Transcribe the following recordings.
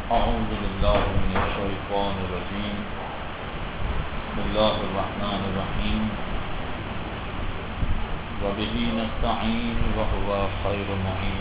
أعوذ بالله من الشيطان الرجيم بسم الله الرحمن الرحيم وبه نستعين وهو خير معين.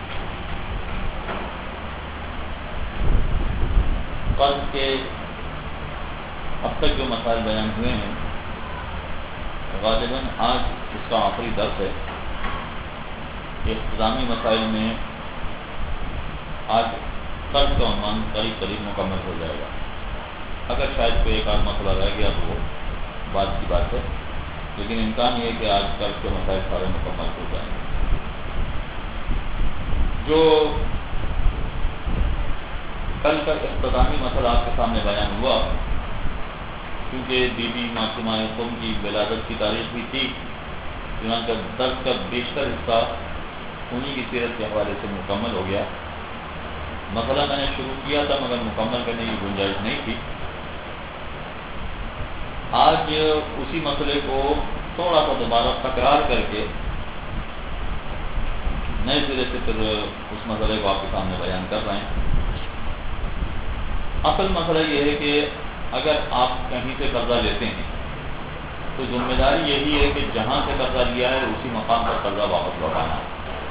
قرض کے اب تک جو مسائل بیان ہوئے ہیں غالباً آج اس کا آخری درس ہے. اختتامی مسائل میں آج قرض کا عنوان قریب مکمل ہو جائے گا. اگر شاید کوئی ایک آدھ مسئلہ رہ گیا تو وہ بعد کی بات ہے، لیکن امکان یہ ہے کہ آج قرض کے مسائل سارے مکمل ہو جائیں گے. جو کل کا اختتامی مسئلہ آپ کے سامنے بیان ہوا، کیونکہ بی بی معصومہ قم کی ولادت کی تاریخ بھی تھی، چنانچہ درس کا بیشتر حصہ انہی کی سیرت کے حوالے سے مکمل ہو گیا. مسئلہ میں نے شروع کیا تھا مگر مکمل کرنے کی گنجائش نہیں تھی. آج اسی مسئلے کو تھوڑا سا دوبارہ تکرار کر کے نئے سرے سے پھر اس مسئلے کو آپ کے سامنے بیان کر رہے ہیں. اصل مسئلہ یہ ہے کہ اگر آپ کہیں سے قرضہ لیتے ہیں تو ذمہ داری یہی ہے کہ جہاں سے قرضہ لیا ہے اسی مقام پر قرضہ واپس لوٹانا ہے.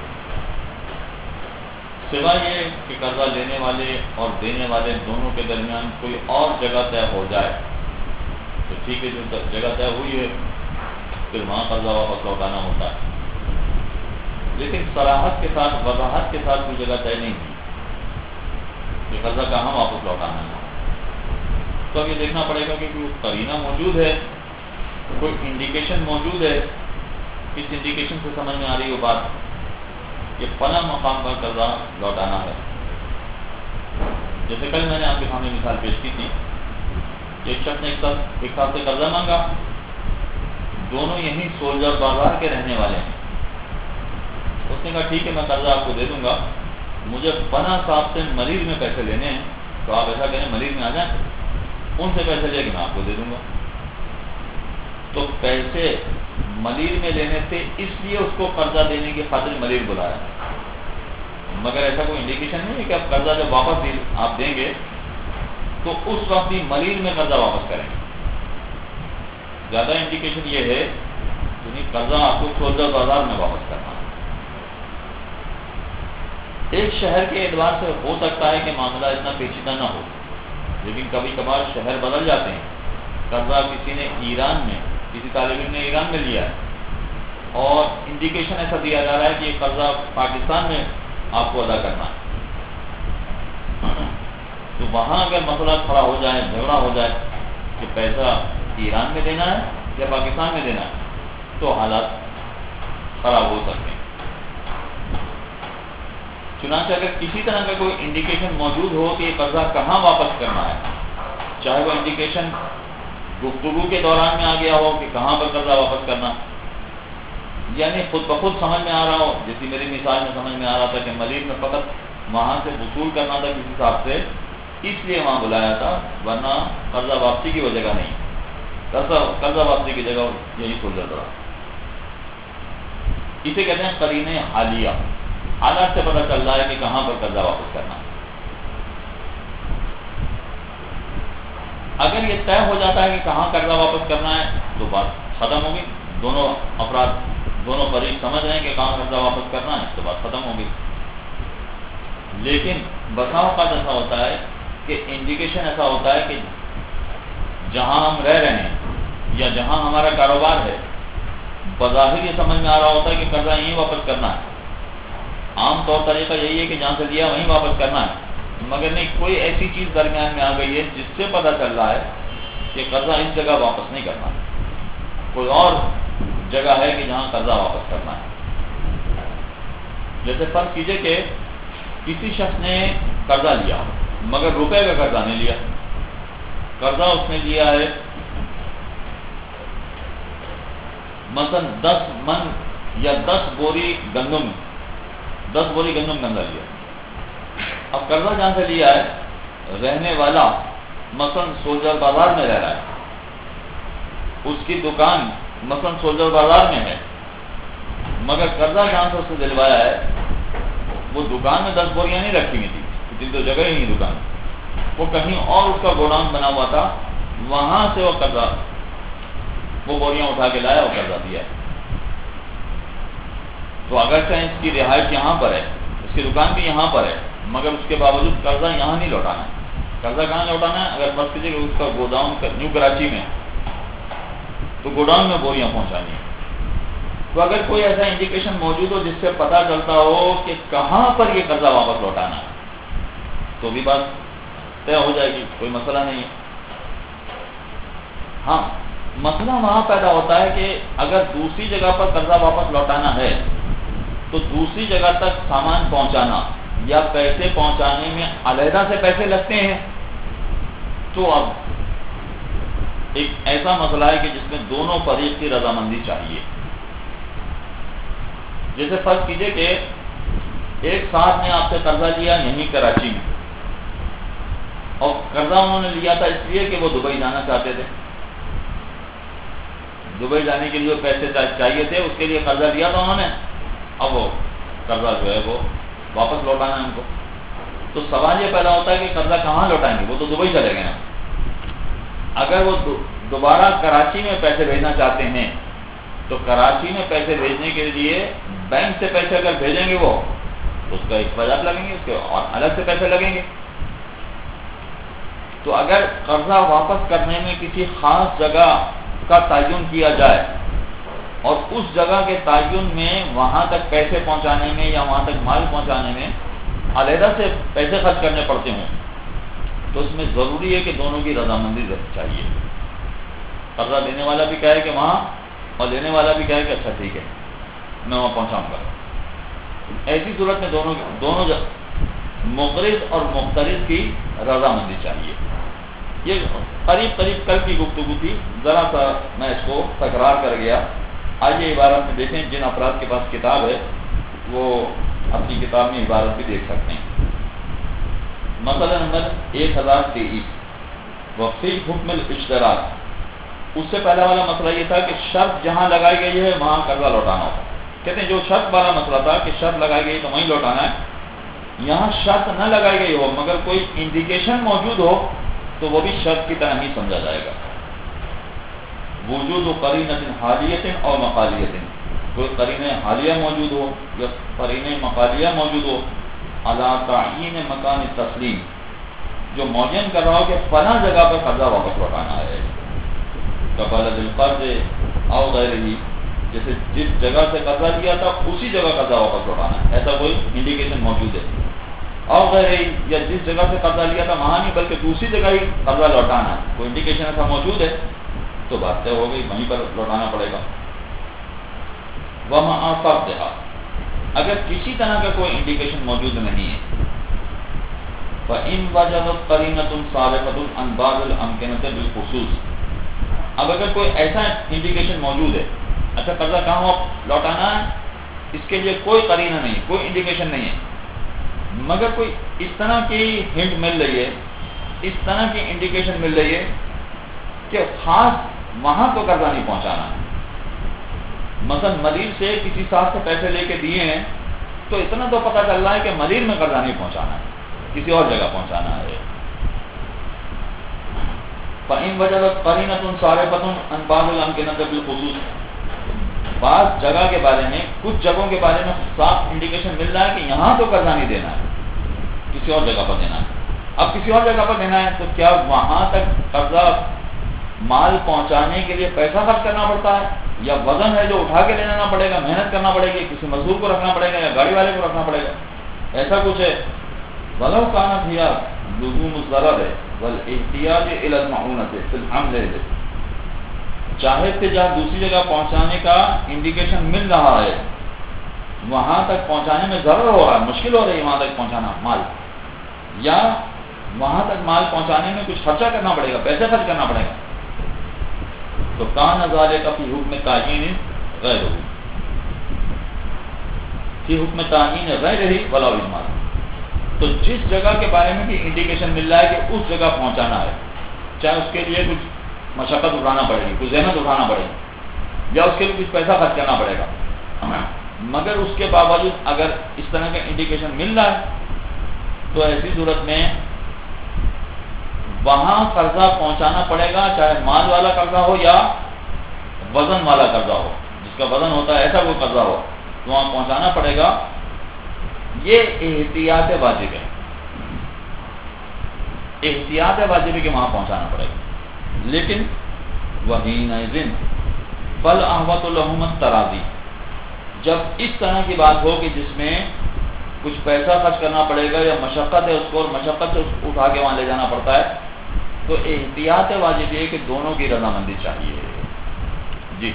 سوائے یہ کہ قرضہ لینے والے اور دینے والے دونوں کے درمیان کوئی اور جگہ طے ہو جائے تو ٹھیک ہے، جو جگہ طے ہوئی ہے پھر وہاں قرضہ واپس لوٹانا ہوتا ہے. لیکن صراحت کے ساتھ، وضاحت کے ساتھ کوئی جگہ طے نہیں کی کہ قرضہ کہاں واپس لوٹانا ہے. تو اب یہ دیکھنا پڑے گا کہ کوئی قرینہ موجود ہے، کوئی انڈیکیشن موجود ہے. کس انڈیکیشن سے سمجھ میں آ رہی وہ بات؟ یہ فلاں مقام پر قرضہ لوٹانا ہے. جیسے کل میں نے آپ کے سامنے مثال پیش کی تھی، ایک شخص نے ایک ساتھ سے قرضہ مانگا، دونوں یہیں سولجر بازار کے رہنے والے ہیں. اس نے کہا ٹھیک ہے میں قرضہ آپ کو دے دوں گا، مجھے فلاں صاحب سے مریض میں پیسے لینے ہیں، تو آپ ایسا کہیں مریض میں آ جائیں، ان سے پیسے لے کے میں آپ کو دے دوں گا. تو پیسے ملیر میں لینے تھے، اس لیے اس کو قرضہ دینے کی خاطر ملیر بلایا، مگر ایسا کوئی انڈیکیشن نہیں ہے کہ اب قرضہ جب واپس آپ دیں گے تو اس وقت ہی ملیر میں قرضہ واپس کریں گے. زیادہ انڈیکیشن یہ ہے کہ قرضہ آپ کو سولجر بازار میں واپس کرنا ہے. ایک شہر کے اعتبار سے ہو سکتا ہے کہ معاملہ اتنا پیچیدہ نہ ہو، لیکن کبھی کبھار شہر بدل جاتے ہیں. قرضہ کسی نے ایران میں، کسی طالب علم نے ایران میں لیا ہے اور انڈیکیشن ایسا دیا جا رہا ہے کہ یہ قرضہ پاکستان میں آپ کو ادا کرنا ہے. تو وہاں اگر مسئلہ کھڑا ہو جائے، جھگڑا ہو جائے کہ پیسہ ایران میں دینا ہے یا پاکستان میں دینا ہے، تو حالات خراب ہو سکتے ہیں. چنانچہ اگر کسی طرح کا کوئی انڈیکیشن موجود ہو کہ یہ قرضہ کہاں واپس کرنا ہے، چاہے وہ انڈیکیشن گفتگو کے دوران میں آ گیا ہو کہ کہاں پر قرضہ واپس کرنا، یعنی خود بخود سمجھ میں آ رہا ہو، جیسی میری مثال میں سمجھ میں آ رہا تھا کہ ملیر میں فقط وہاں سے وصول کرنا تھا کسی صاحب سے، اس لیے وہاں بلایا تھا، ورنہ قرضہ واپسی کی وہ جگہ نہیں. قرضہ واپسی کی جگہ یہی سولجر رہا. اسے کہتے ہیں قرینہ حالیہ. حالات سے پتہ چل رہا ہے کہ کہاں پر قرضہ واپس کرنا. اگر یہ طے ہو جاتا ہے کہ کہاں قرضہ واپس کرنا ہے تو بات ختم ہوگی. دونوں افراد، دونوں فریق سمجھ رہے ہیں کہ کہاں قرضہ واپس کرنا ہے تو بات ختم ہوگی. لیکن بسا اوقات ایسا ہوتا ہے کہ انڈیکیشن ایسا ہوتا ہے کہ جہاں ہم رہ رہے ہیں یا جہاں ہمارا کاروبار ہے، بظاہر یہ سمجھ میں آ رہا ہوتا ہے کہ قرضہ یہیں واپس کرنا ہے. عام طور طریقہ یہی ہے کہ جہاں سے لیا وہیں واپس کرنا ہے، مگر نہیں، کوئی ایسی چیز درمیان میں آ گئی ہے جس سے پتہ چل رہا ہے کہ قرضہ اس جگہ واپس نہیں کرنا، کوئی اور جگہ ہے کہ جہاں قرضہ واپس کرنا ہے. جیسے فرض کیجئے کہ کسی شخص نے قرضہ لیا مگر روپے کا قرضہ نہیں لیا. قرضہ اس نے لیا ہے مثلا 10 من یا 10 بوری گندم گندم لیا. اب قرضہ جہاں سے لیا ہے، رہنے والا مثلا سولجر بازار میں رہ رہا ہے، اس کی دکان مثلا سولجر بازار میں ہے، مگر قرضہ جہاں سے دلوایا ہے وہ دکان میں 10 بوریاں نہیں رکھی ہوئی تھی، تو جگہ ہی نہیں دکان. وہ کہیں اور اس کا گوڈاؤن بنا ہوا تھا، وہاں سے وہ قرضہ، وہ بوریاں اٹھا کے لایا اور قرضہ دیا. تو اگرچہ اس کی رہائش یہاں پر ہے، اس کی دکان بھی یہاں پر ہے، مگر اس کے باوجود قرضہ یہاں نہیں لوٹانا ہے. قرضہ کہاں لوٹانا ہے؟ اگر فرض کیجیے کہ اس کا گوڈاؤن نیو کراچی میں، تو گوڈاؤن میں بوریاں پہنچانی ہے. تو اگر کوئی ایسا انڈیکیشن موجود ہو جس سے پتہ چلتا ہو کہ کہاں پر یہ قرضہ واپس لوٹانا ہے، تو بھی بات طے ہو جائے گی، کوئی مسئلہ نہیں ہے. ہاں، مسئلہ وہاں پیدا ہوتا ہے کہ اگر دوسری جگہ پر قرضہ واپس لوٹانا ہے تو دوسری جگہ تک سامان پہنچانا یا پیسے پہنچانے میں علیحدہ سے پیسے لگتے ہیں. تو اب ایک ایسا مسئلہ ہے کہ جس میں دونوں فریق کی رضامندی چاہیے. جیسے فرض کیجئے کہ ایک صاحب نے آپ سے قرضہ لیا یہیں کراچی میں، اور قرضہ انہوں نے لیا تھا اس لیے کہ وہ دبئی جانا چاہتے تھے. دبئی جانے کے لیے پیسے چاہیے تھے، اس کے لیے قرضہ لیا تھا انہوں نے. اب وہ قرضہ جو ہے وہ واپس لوٹانا ہے ان کو. تو سوال یہ پیدا ہوتا ہے کہ قرضہ کہاں لوٹائیں گے؟ وہ تو دبئی چلے گئے نا. اگر وہ دوبارہ کراچی میں پیسے بھیجنا چاہتے ہیں تو کراچی میں پیسے بھیجنے کے لیے بینک سے پیسے اگر بھیجیں گے وہ، اس کا اخراجات لگیں گے، اس کے اور الگ سے پیسے لگیں گے. تو اگر قرضہ واپس کرنے میں کسی خاص جگہ کا تعین کیا جائے اور اس جگہ کے تعین میں وہاں تک پیسے پہنچانے میں یا وہاں تک مال پہنچانے میں علیحدہ سے پیسے خرچ کرنے پڑتے ہوں، تو اس میں ضروری ہے کہ دونوں کی رضامندی چاہیے. قرضہ دینے والا بھی کہے کہ وہاں، اور لینے والا بھی کہے کہ اچھا ٹھیک ہے میں وہاں پہنچاؤں گا. ایسی صورت میں دونوں مقرض اور مقترض کی رضامندی چاہیے. یہ قریب کل کی گفتگو تھی، ذرا سا میں اس کو تکرار کر گیا. آئیے عبارت میں دیکھیں، جن افراد کے پاس کتاب ہے وہ اپنی کتاب میں عبارت بھی دیکھ سکتے ہیں. مسئلہ نمبر 1023 وفی حکم الاشتراک. اس سے پہلا والا مسئلہ یہ تھا کہ شرط جہاں لگائی گئی ہے وہاں قرضہ لوٹانا ہوتا. کہتے ہیں جو شرط والا مسئلہ تھا کہ شرط لگائی گئی تو وہیں لوٹانا ہے، یہاں شرط نہ لگائی گئی ہو مگر کوئی انڈیکیشن موجود ہو تو وہ بھی شرط کی طرح ہی سمجھا جائے گا. وجود قرینۃ حالیۃ اور مقالیۃ، کوئی قرینہ حالیہ موجود ہو یا قرینہ مقالیہ موجود ہو، علی تعیین مکان تسلیم، جو معین کر رہا ہو کہ فلاں جگہ پر قرضہ واپس لوٹانا ہے. کبلد القرض او غیرہ، جیسے جس جگہ سے قرضہ لیا تھا اسی جگہ قرضہ واپس لوٹانا ہے، ایسا کوئی انڈیکیشن موجود ہے. اور غیرہ، یا جس جگہ سے قرضہ لیا تھا وہاں نہیں بلکہ دوسری جگہ ہی قرضہ لوٹانا ہے، کوئی انڈیکیشن ایسا موجود ہے تو بات طے ہو گئی، وہیں پر لوٹانا پڑے گا. وَمَعَ فَرْضِهَا، اگر کسی طرح کا کوئی انڈیکیشن موجود نہیں ہے، فَإِنْ وَجَدَتْ قَرِينَةٌ صَارِفَةٌ عَنْ بَعْضِ الْأَمْكِنَةِ بِالْخُصُوصِ. اب اگر کوئی ایسا انڈیکیشن موجود ہے، اچھا قرضہ کہاں لوٹانا ہے، اس کے لیے کوئی قرینہ نہیں، کوئی انڈیکیشن نہیں ہے، مگر کوئی اس طرح کی ہنٹ مل رہی ہے، اس طرح کی انڈیکیشن مل رہی ہے کہ خاص وہاں کو قرضہ نہیں پہنچانا ہے. مثلا مدیر سے کسی صاحب سے پیسے لے کے دیے ہیں تو اتنا تو پتہ چل رہا ہے کہ مدیر میں قرضہ نہیں پہنچانا ہے، کسی اور جگہ پہنچانا ہے. فَإِنْ وَجَدَتْ قَرِينَةٌ صَارِفَةٌ عَنْ بَعْضِ الْأَمْكِنَةِ بِالْخُصُوصِ، بعض جگہ کے بارے میں، کچھ جگہوں کے بارے میں صاف انڈیکیشن مل رہا ہے کہ یہاں تو قرضہ نہیں دینا ہے، کسی اور جگہ پر دینا ہے. اب کسی اور جگہ پر دینا ہے تو کیا وہاں تک قرضہ مال پہنچانے کے لیے پیسہ خرچ کرنا پڑتا ہے، یا وزن ہے جو اٹھا کے لے جانا پڑے گا، محنت کرنا پڑے گی، کسی مزدور کو رکھنا پڑے گا یا گاڑی والے کو رکھنا پڑے گا، ایسا کچھ ہے. وَلَوْ كَانَ فِيهَا لُزُومُ الضَّرَرِ وَالْاحْتِيَاجِ إِلَى الْمَعُونَةِ فِي الْحَمْلِ، چاہے کہ جہاں دوسری جگہ پہنچانے کا انڈیکیشن مل رہا ہے وہاں تک پہنچانے میں ضرر ہو رہا ہے، مشکل ہو رہی ہے وہاں تک پہنچانا مال، یا وہاں تک مال پہنچانے میں کچھ خرچہ کرنا پڑے گا، پیسے خرچ کرنا پڑے گا، تو کان ذالک فی حکم تعیین غیرہ، فی حکم تعیین غیرہ ولا اجمال. تو جس جگہ کے بارے میں بھی انڈیکیشن مل رہا ہے کہ اس جگہ پہنچانا ہے، چاہے اس کے لیے کچھ مشقت اٹھانا پڑے گی، کچھ زحمت اٹھانا پڑے گی، یا اس کے لیے کچھ پیسہ خرچ کرنا پڑے گا، مگر اس کے باوجود اگر اس طرح کا انڈیکیشن مل رہا ہے تو ایسی صورت میں وہاں قرضہ پہنچانا پڑے گا، چاہے مال والا قرضہ ہو یا وزن والا قرضہ ہو، جس کا وزن ہوتا ہے ایسا کوئی قرضہ ہو تو وہاں پہنچانا پڑے گا۔ یہ احتیاط واجب ہے، احتیاط واجب ہے کہ وہاں پہنچانا پڑے گا۔ لیکن وحینئذ فالاحوط لہم التراضی، جب اس طرح کی بات ہو کہ جس میں کچھ پیسہ خرچ کرنا پڑے گا یا مشقت ہے اس کو، اور مشقت سے اس کو اٹھا کے وہاں لے جانا پڑتا ہے، تو احتیاط واجب ہے کہ دونوں کی رضامندی چاہیے۔ جی،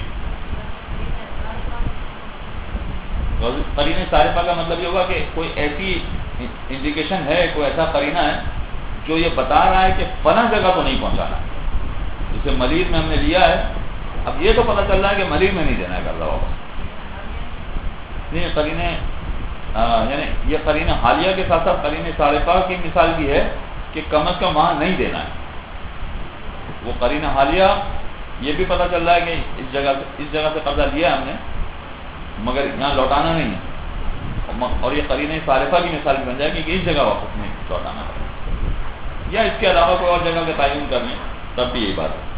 قرینہ صارفہ کا مطلب یہ ہوگا کہ کوئی ایسی انڈیکیشن ہے، کوئی ایسا قرینہ ہے جو یہ بتا رہا ہے کہ فلاں جگہ تو نہیں پہنچانا۔ جسے ملیر میں ہم نے لیا ہے، اب یہ تو پتہ چل رہا ہے کہ ملیر میں نہیں دینا ہے قرضہ واپس۔ نہیں، قرینے یعنی یہ قرینہ حالیہ کے ساتھ ساتھ قرینہ صارفہ کی مثال بھی ہے کہ کم از کم وہاں نہیں دینا ہے۔ وہ قرینہ حالیہ یہ بھی پتہ چل رہا ہے کہ اس جگہ سے قرضہ لیا ہے ہم نے، مگر یہاں لوٹانا نہیں ہے، اور یہ قرینہ صارفہ کی مثال بھی بن جائے گی کہ اس جگہ واپس نہیں لوٹانا ہے، یا اس کے علاوہ کوئی اور جگہ کا تعین کر لیں تب بھی یہی بات ہے۔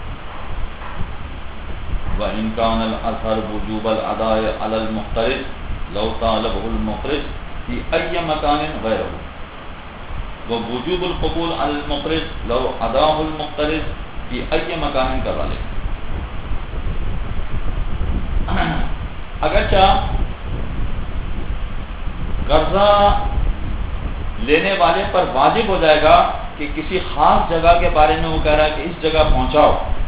وَإِنْ كَانَ الْأَثَرُ وُجُوبَ الْأَدَاءِ عَلَى الْمُقْتَرِضِ لَوْ طَالَبَهُ الْمُقْرِضُ فِي أَيِّ مَكَانٍ غَيْرَهُ وَوُجُوبُ الْقُبُولِ عَلَى الْمُقْرِضِ لَوْ أَدَاهُ الْمُقْتَرِضُ فِي أَيِّ مَكَانٍ كَذَلِكَ۔ اگرچہ قرضہ لینے والے پر واجب ہو جائے گا کہ کسی خاص جگہ کے بارے میں وہ کہہ رہا ہے کہ اس جگہ پہنچاؤ،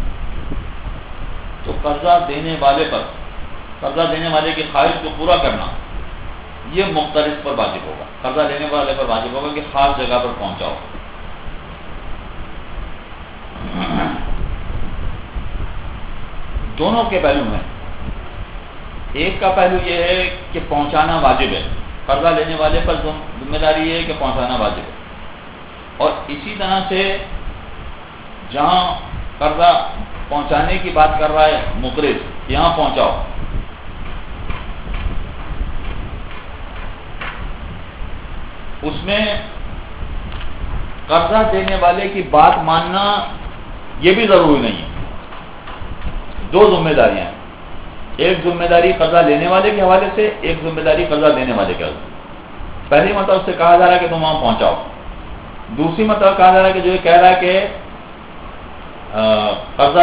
تو قرضہ دینے والے پر، قرضہ دینے والے کی خواہش کو پورا کرنا یہ مقترض پر واجب ہوگا، قرضہ لینے والے پر واجب ہوگا کہ خاص جگہ پر پہنچاؤ۔ دونوں کے پہلو ہیں، ایک کا پہلو یہ ہے کہ پہنچانا واجب ہے، قرضہ لینے والے پر ذمہ داری ہے کہ پہنچانا واجب ہے، اور اسی طرح سے جہاں قرضہ پہنچانے کی بات کر رہا ہے مقرض، یہاں پہنچاؤ۔ اس میں قرضہ دینے والے کی بات ماننا یہ بھی ضروری نہیں ہے۔ دو ذمہ داریاں ہیں، ایک ذمہ داری قرضہ لینے والے کے حوالے سے، ایک ذمہ داری قرضہ دینے والے کے حوالے سے۔ پہلی مرتبہ سے کہا جا رہا ہے کہ تم وہاں پہنچاؤ، دوسری مرتبہ کہا جا رہا ہے کہ جو یہ کہہ رہا ہے کہ قرضہ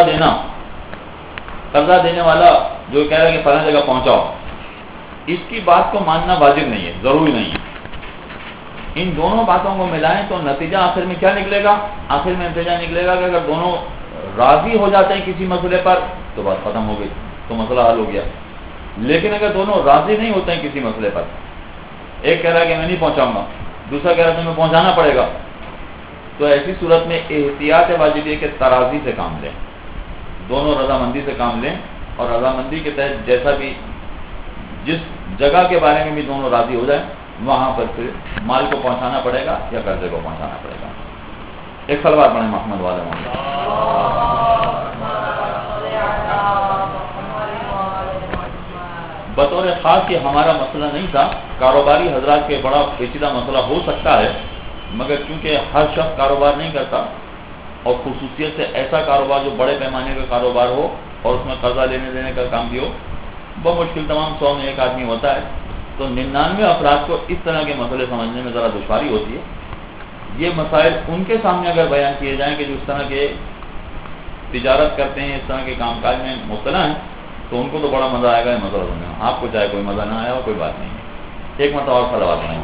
دینے والا جو کہہ رہا ہے کہ فلاں جگہ پہنچاؤ، اس کی بات کو ماننا واجب نہیں ہے، ضروری نہیں ہے۔ ان دونوں باتوں کو ملائیں تو نتیجہ آخر میں کیا نکلے گا؟ آخر میں نتیجہ نکلے گا کہ اگر دونوں راضی ہو جاتے ہیں کسی مسئلے پر تو بات ختم ہو گئی، تو مسئلہ حل ہو گیا۔ لیکن اگر دونوں راضی نہیں ہوتے ہیں کسی مسئلے پر، ایک کہہ رہا ہے کہ میں نہیں پہنچاؤں گا، دوسرا کہہ رہا ہے تمہیں پہنچانا پڑے گا، تو ایسی صورت میں احتیاط واجب ہے کہ ترازی سے کام لیں، دونوں رضامندی سے کام لیں، اور رضامندی کے تحت جیسا بھی جس جگہ کے بارے میں بھی دونوں راضی ہو جائیں وہاں پر پھر مال کو پہنچانا پڑے گا یا قرضے کو پہنچانا پڑے گا۔ ایک صلوات پڑھیں محمد والے محمد۔ بطور خاص یہ ہمارا مسئلہ نہیں تھا، کاروباری حضرات کے بڑا پیچیدہ مسئلہ ہو سکتا ہے، مگر چونکہ ہر شخص کاروبار نہیں کرتا، اور خصوصیت سے ایسا کاروبار جو بڑے پیمانے کا کاروبار ہو اور اس میں قرضہ لینے دینے کا کام بھی ہو، بمشکل تمام 100 میں ایک آدمی ہوتا ہے، تو 99 افراد کو اس طرح کے مسئلے سمجھنے میں ذرا دشواری ہوتی ہے۔ یہ مسائل ان کے سامنے اگر بیان کیے جائیں کہ جو اس طرح کے تجارت کرتے ہیں، اس طرح کے کام کاج میں مبتلا ہیں، تو ان کو تو بڑا مزہ آئے گا یہ مسئلہ سمجھنے میں۔ آپ کو چاہے کوئی مزہ نہ آیا ہو کوئی بات نہیں ہے۔ ایک مرتبہ اور صلوات پڑھیں۔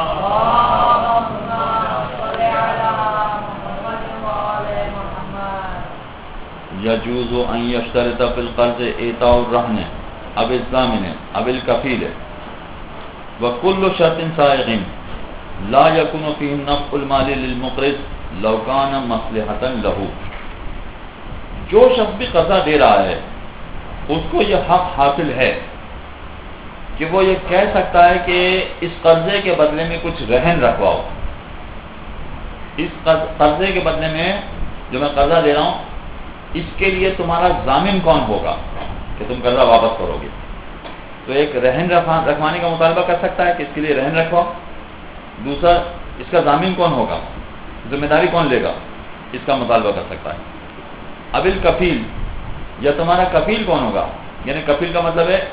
یجوز ان یشترط فی القرض ایتاء الرہن اب الضامن اب الکفیل وکل شرط سائغ لا یکن فیہ نفع المال للمقرض لو کان مصلحۃ لہ۔ جو شخص بھی قرضہ دے رہا ہے اس کو یہ حق حاصل ہے کہ وہ یہ کہہ سکتا ہے کہ اس قرضے کے بدلے میں کچھ رہن رکھواؤ، اس قرضے کے بدلے میں جو میں قرضہ دے رہا ہوں اس کے لیے تمہارا ضامن کون ہوگا کہ تم قرضہ واپس کرو گے۔ تو ایک رہن رکھوانے کا مطالبہ کر سکتا ہے کہ اس کے لیے رہن رکھواؤ، دوسرا اس کا ضامن کون ہوگا، ذمہ داری کون لے گا، اس کا مطالبہ کر سکتا ہے. اب الکفیل، یا تمہارا کفیل کون ہوگا؟ یعنی کفیل کا مطلب ہے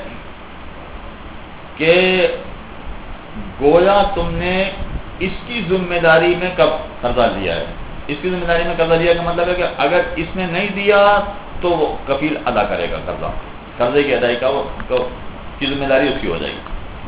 کہ گویا تم نے اس کی ذمہ داری میں کب قرضہ لیا ہے. اس کی ذمہ داری میں قرضہ لیا کا مطلب ہے کہ اگر اس نے نہیں دیا تو وہ کفیل ادا کرے گا قرضہ، قرضے کی ادائیگی کی ذمہ داری اس کی ہو جائے گی.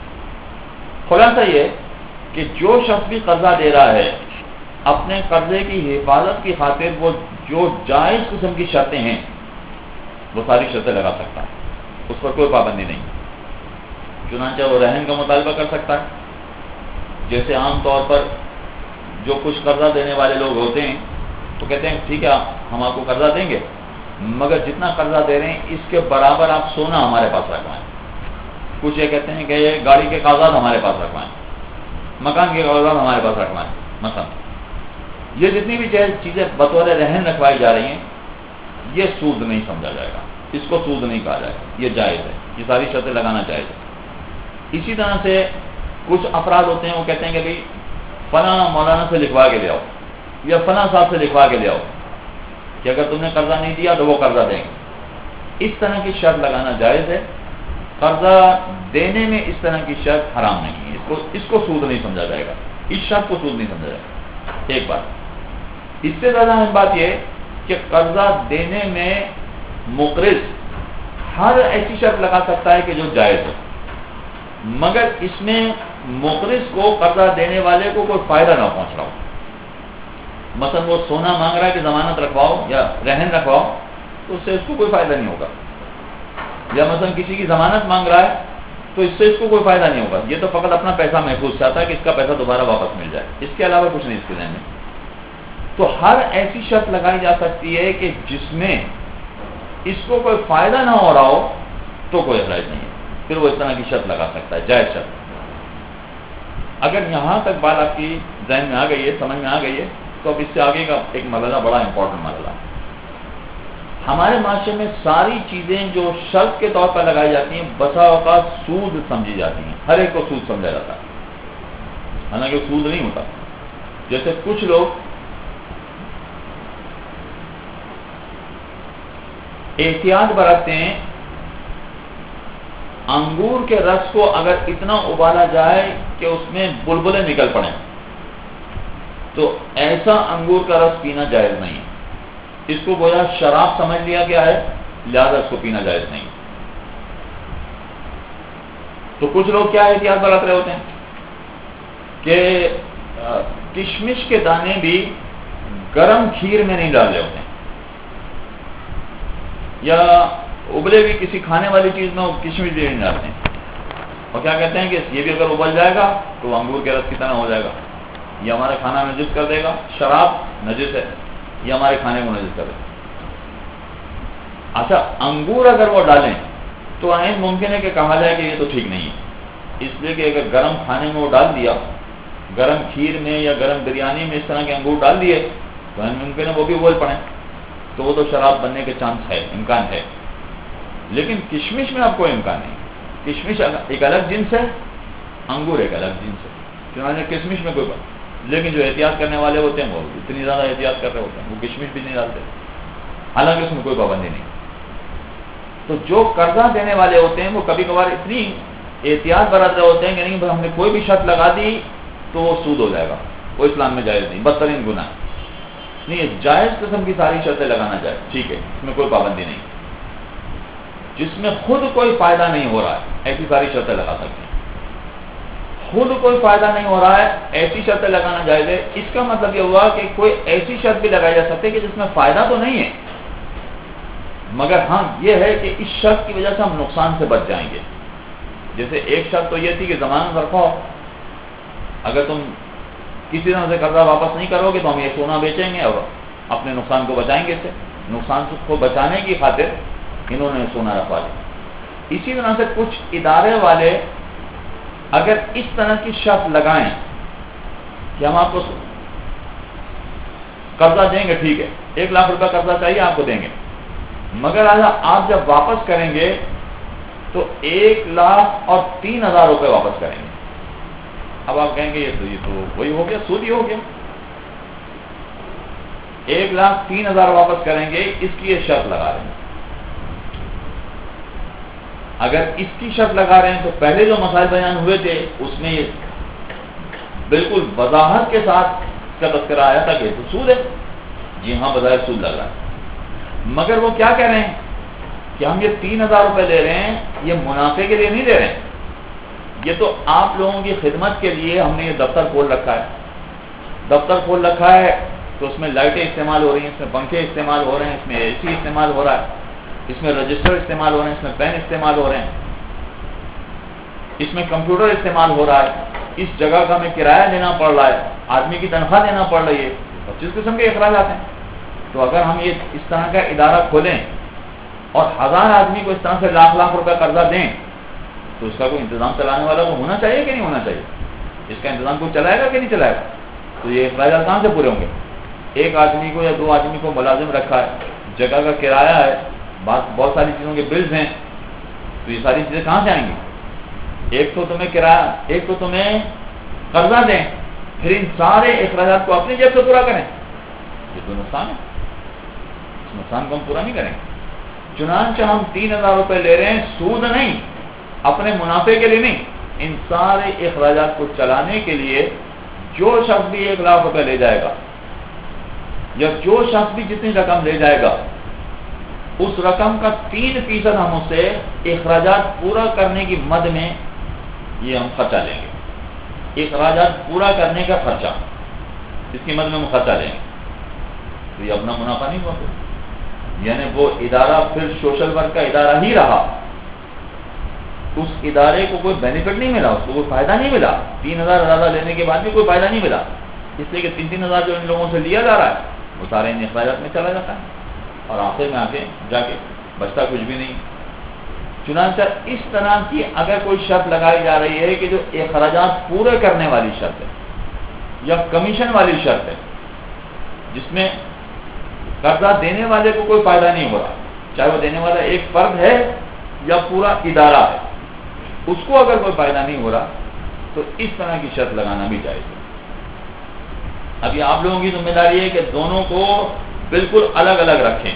خلاصہ یہ کہ جو شخص بھی قرضہ دے رہا ہے اپنے قرضے کی حفاظت کی خاطر وہ جو جائز قسم کی شرطیں ہیں وہ ساری شرطیں لگا سکتا ہے، اس پر کوئی پابندی نہیں. چنانچہ وہ رہن کا مطالبہ کر سکتا ہے. جیسے عام طور پر جو کچھ قرضہ دینے والے لوگ ہوتے ہیں تو کہتے ہیں ٹھیک ہے ہم آپ کو قرضہ دیں گے، مگر جتنا قرضہ دے رہے ہیں اس کے برابر آپ سونا ہمارے پاس رکھوائیں. کچھ یہ کہتے ہیں کہ یہ گاڑی کے کاغذات ہمارے پاس رکھوائیں، مکان کے کاغذات ہمارے پاس رکھوائیں. مثلا یہ جتنی بھی چیزیں بطور رہن رکھوائی جا رہی ہیں یہ سود نہیں سمجھا جائے گا، اس کو سود نہیں کہا جائے گا، یہ جائز ہے، یہ ساری شرطیں لگانا جائز ہے. اسی طرح سے کچھ افراد ہوتے ہیں وہ کہتے ہیں کہ بھائی فلاں مولانا سے لکھوا کے لے آؤ یا فلاں صاحب سے لکھوا کے لے آؤ کہ اگر تم نے قرضہ نہیں دیا تو وہ قرضہ دیں گے. اس طرح کی شرط لگانا جائز ہے. قرضہ دینے میں اس طرح کی شرط حرام نہیں ہے، اس کو سود نہیں سمجھا جائے گا، اس شرط کو سود نہیں سمجھا جائے گا. ایک بات. اس سے زیادہ اہم بات یہ کہ قرضہ دینے میں مقرض ہر ایسی شرط لگا سکتا ہے کہ جو جائز ہے، مگر اس میں مقرض کو قرضہ دینے والے کو کوئی فائدہ نہ پہنچ رہا ہو. مثلا وہ سونا مانگ رہا ہے کہ ضمانت رکھواؤ یا رہن رکھواؤ تو اس سے اس کو کوئی فائدہ نہیں ہوگا. یا مثلا کسی کی ضمانت مانگ رہا ہے تو اس سے اس کو کوئی فائدہ نہیں ہوگا. یہ تو فقط اپنا پیسہ محفوظ چاہتا ہے کہ اس کا پیسہ دوبارہ واپس مل جائے، اس کے علاوہ کچھ نہیں اس کے ذہن میں. تو ہر ایسی شرط لگائی جا سکتی ہے کہ جس میں اس کو کوئی فائدہ نہ ہو رہا ہو تو کوئی حرج نہیں ہے، پھر وہ اس طرح کی شرط لگا سکتا ہے، جائز شرط. اگر یہاں تک بات آپ کی ذہن میں آ گئی ہے، سمجھ میں آ گئی ہے، تو اب اس سے آگے کا ایک مرحلہ بڑا امپورٹنٹ مرحلہ ہے. ہمارے معاشرے میں ساری چیزیں جو شرط کے طور پر لگائی جاتی ہیں بسا اوقات سود سمجھی جاتی ہیں، ہر ایک کو سود سمجھا جاتا ہے، حالانکہ سود نہیں ہوتا. جیسے کچھ لوگ احتیاط برتتے ہیں، انگور کے رس کو اگر اتنا ابالا جائے کہ اس میں بلبلے نکل پڑیں تو ایسا انگور کا رس پینا جائز نہیں ہے. اس کو گویا شراب سمجھ لیا گیا ہے، لہذا اس کو پینا جائز نہیں. تو کچھ لوگ کیا احتیاط برت رہے ہوتے ہیں کہ کشمش کے دانے بھی گرم کھیر میں نہیں ڈال رہے ہوتے ہیں، یا ابلے بھی کسی کھانے والی چیز میں وہ کشمش بھی نہیں ڈالتے ہیں. اور کیا کہتے ہیں کہ یہ بھی اگر ابل جائے گا تو وہ انگور کے رس کی طرح ہو جائے گا، یہ ہمارے کھانا نجس کر دے گا. شراب نجس ہے، یہ ہمارے کھانے کو نجس کر دے گا. اچھا انگور اگر وہ ڈالیں تو عین ممکن ہے کہ کہا جائے کہ یہ تو ٹھیک نہیں ہے، اس لیے کہ اگر گرم کھانے میں وہ ڈال دیا، گرم کھیر میں یا گرم بریانی میں اس طرح کے انگور ڈال دیے تو عین ممکن ہے وہ بھی ابل پڑیں، تو وہ تو شراب بننے کے چانس ہے، امکان ہے. لیکن کشمش میں اب کوئی امکان نہیں. کشمش ایک الگ جنس ہے، انگور ایک الگ جنس ہے، چنانچہ کشمش میں کوئی بات. لیکن جو احتیاط کرنے والے ہوتے ہیں وہ اتنی زیادہ احتیاط کر رہے ہوتے ہیں، وہ کشمش بھی نہیں ڈالتے، حالانکہ اس میں کوئی پابندی نہیں. تو جو قرضہ دینے والے ہوتے ہیں وہ کبھی کبھار اتنی احتیاط برت رہے ہوتے ہیں کہ نہیں ہم نے کوئی بھی شرط لگا دی تو وہ سود ہو جائے گا، وہ اسلام میں جائز نہیں، بدترین گناہ نہیں. جائز قسم کی ساری شرطیں لگانا جائے، ٹھیک ہے، اس میں کوئی پابندی نہیں. جس میں خود کوئی فائدہ نہیں ہو رہا ہے ایسی ساری شرطیں لگا سکتے ہیں. خود کوئی فائدہ نہیں ہو رہا ہے ایسی شرطیں لگانا جائز ہے. اس کا مطلب یہ ہوا کہ کوئی ایسی شرط بھی لگائی جا سکتی ہے کہ جس میں فائدہ تو نہیں ہے، مگر ہاں یہ ہے کہ اس شرط کی وجہ سے ہم نقصان سے بچ جائیں گے. جیسے ایک شرط تو یہ تھی کہ ضمانت رکھو، اگر تم کسی طرح سے قرضہ واپس نہیں کرو گے تو ہم یہ سونا بیچیں گے اور اپنے نقصان کو بچائیں گے. اس سے نقصان کو بچانے کی خاطر انہوں نے سونا رکھوا لیا. اسی طرح سے کچھ ادارے والے اگر اس طرح کی شرط لگائیں کہ ہم آپ کو قرضہ دیں گے، ٹھیک ہے 1 لاکھ روپے قرضہ چاہیے آپ کو دیں گے، مگر آپ جب واپس کریں گے تو 1,03,000 روپے واپس کریں گے. اب آپ کہیں گے یہ تو وہی ہو گیا، سود ہی ہو گیا. 1,03,000 واپس کریں گے، اس کی یہ شرط لگا رہے ہیں۔ اگر اس کی شرط لگا رہے ہیں تو پہلے جو مسائل بیان ہوئے تھے اس میں یہ بالکل وضاحت کے ساتھ اس کا تذکرہ آیا تھا کہ سود ہے، جی ہاں بظاہر سود لگ رہا ہے، مگر وہ کیا کہہ رہے ہیں کہ ہم یہ 3,000 روپے لے رہے ہیں، یہ منافع کے لیے نہیں دے رہے ہیں، یہ تو آپ لوگوں کی خدمت کے لیے ہم نے یہ دفتر کھول رکھا ہے۔ دفتر کھول رکھا ہے تو اس میں لائٹیں استعمال ہو رہی ہیں، اس میں پنکھے استعمال ہو رہے ہیں، اس میں اے سی استعمال ہو رہا ہے، اس میں رجسٹر استعمال ہو رہے ہیں، اس میں پین استعمال ہو رہے ہیں، اس میں کمپیوٹر استعمال ہو رہا ہے، اس جگہ کا ہمیں کرایہ دینا پڑ رہا ہے، آدمی کی تنخواہ دینا پڑ رہی ہے، 25 قسم کے اخراجات ہیں۔ تو اگر ہم یہ اس طرح کا ادارہ کھولیں اور 1000 آدمی کو اس طرح سے لاکھ لاکھ روپے قرضہ دیں تو اس کا کوئی انتظام چلانے والا تو ہونا چاہیے کہ نہیں ہونا چاہیے؟ اس کا انتظام کوئی چلائے گا کہ نہیں چلائے گا؟ تو یہ اخراجات کہاں سے پورے ہوں گے؟ ایک آدمی کو یا 2 آدمی کو ملازم رکھا ہے، جگہ کا کرایہ ہے، بہت ساری چیزوں کے بلز ہیں، تو یہ ساری چیزیں کہاں سے آئیں گی؟ ایک تو تمہیں کرایہ، ایک تو تمہیں قرضہ دیں، پھر ان سارے اخراجات کو اپنی جیب سے پورا کریں، یہ تو نقصان ہے، اس نقصان کو ہم پورا نہیں کریں گے۔ چنانچہ ہم 3,000 روپے لے رہے ہیں، سود نہیں، اپنے منافع کے لیے نہیں، ان سارے اخراجات کو چلانے کے لیے جو شخص بھی 1,00,000 روپے لے جائے گا یا جو شخص بھی جتنی رقم لے جائے گا اس رقم کا 3% ہم اسے اخراجات پورا کرنے کی مد میں یہ ہم خرچہ لیں گے، اخراجات پورا کرنے کا خرچہ اس کی مد میں ہم خرچہ لیں گے، تو یہ اپنا منافع نہیں ہوا، یعنی وہ ادارہ پھر سوشل ورک کا ادارہ ہی رہا، اس ادارے کو کوئی بینیفٹ نہیں ملا، اس کو کوئی فائدہ نہیں ملا، 3,000 زیادہ لینے کے بعد بھی کوئی فائدہ نہیں ملا، اس لیے کہ 3,000 جو ان لوگوں سے لیا جا رہا ہے وہ سارے ان اخراجات میں چلا جاتا ہے اور آخر میں آگے جا کے بچتا کچھ بھی نہیں۔ چنانچہ اس طرح کی اگر کوئی شرط لگائی جا رہی ہے کہ جو اخراجات پورے کرنے والی شرط ہے یا کمیشن والی شرط ہے جس میں قرضہ دینے والے کو کوئی فائدہ نہیں ہو رہا، چاہے وہ دینے والا ایک فرد ہے یا پورا ادارہ ہے، اس کو اگر کوئی فائدہ نہیں ہو رہا تو اس طرح کی شرط لگانا بھی جائز ہے۔ اب یہ آپ لوگوں کی ذمہ داری ہے کہ دونوں کو بالکل الگ الگ رکھیں،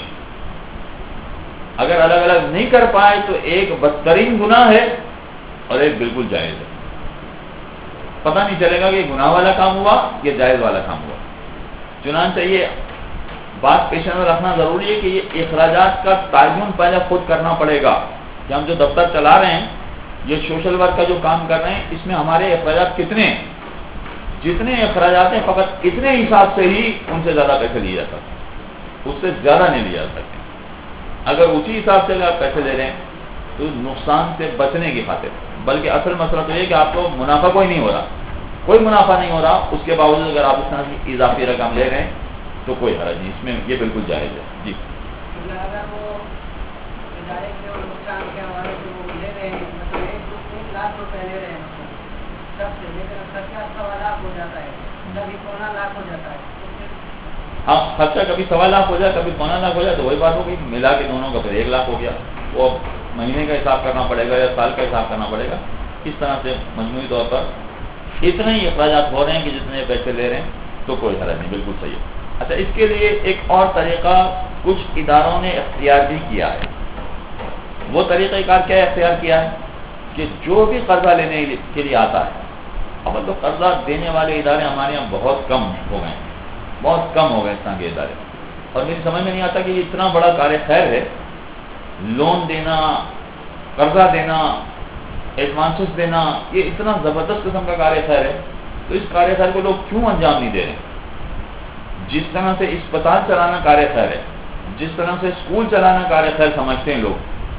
اگر الگ الگ نہیں کر پائے تو ایک بدترین گناہ ہے اور ایک بالکل جائز ہے، پتہ نہیں چلے گا کہ گناہ والا کام ہوا یا جائز والا کام ہوا۔ چنانچہ یہ بات پیش نظر رکھنا ضروری ہے کہ یہ اخراجات کا تعین پہلے خود کرنا پڑے گا کہ ہم جو دفتر چلا رہے ہیں، یہ سوشل ورک کا جو کام کر رہے ہیں، اس میں ہمارے اخراجات کتنے ہیں، جتنے اخراجات ہیں فقط اتنے حساب سے ہی ان سے زیادہ پیسے لیے جا سکتے، اس سے زیادہ نہیں لیے جا سکتے۔ اگر اسی حساب سے اگر آپ پیسے لے رہے ہیں تو نقصان سے بچنے کی خاطر، بلکہ اصل مسئلہ تو یہ کہ آپ کو منافع کوئی نہیں ہو رہا، کوئی منافع نہیں ہو رہا، اس کے باوجود اگر آپ اس طرح کی اضافی رقم لے رہے ہیں تو کوئی حرج نہیں، اس میں یہ بالکل جائز ہے۔ جی اگر وہ ادارے کے نقصان کے حوالے سے وہ لے رہے ہیں، مطلب 1,00,000 روپے لے رہے ہیں سب سے، لیکن خرچہ 1,00,000 ہو جاتا ہے، کبھی 1,00,000 ہو جاتا ہے، ہاں خرچہ کبھی 1,00,000 ہو جائے، کبھی 1,00,000 ہو جائے تو وہی بات ہو گئی، ملا کے دونوں کا پھر 1,00,000 ہو گیا، وہ مہینے کا حساب کرنا پڑے گا یا سال کا حساب کرنا پڑے گا، اس طرح سے مجموعی طور پر اتنے ہی اخراجات ہو رہے ہیں کہ جتنے پیسے لے رہے ہیں تو کوئی حرج نہیں، بالکل صحیح ہے۔ اچھا، اس کے لیے ایک اور طریقہ کچھ اداروں نے اختیار بھی کیا ہے، وہ طریقہ کار کیا اختیار کیا ہے کہ جو بھی قرضہ لینے کے لیے آتا ہے، اب تو قرضہ دینے والے ادارے ہمارے یہاں بہت کم ہو گئے ہیں، بہت کم ہو گئے اس طرح کے ادارے، اور میری سمجھ میں نہیں آتا کہ یہ اتنا بڑا کار خیر ہے، لون دینا، قرضہ دینا، ایڈوانسز دینا، یہ اتنا زبردست قسم کا کار خیر ہے، تو اس کار خیر کو لوگ کیوں انجام نہیں دے رہے ہیں؟ جس طرح سے اسپتال چلانا کار خیر ہے، جس طرح سے اسکول چلانا کار خیر سمجھتے ہیں لوگ،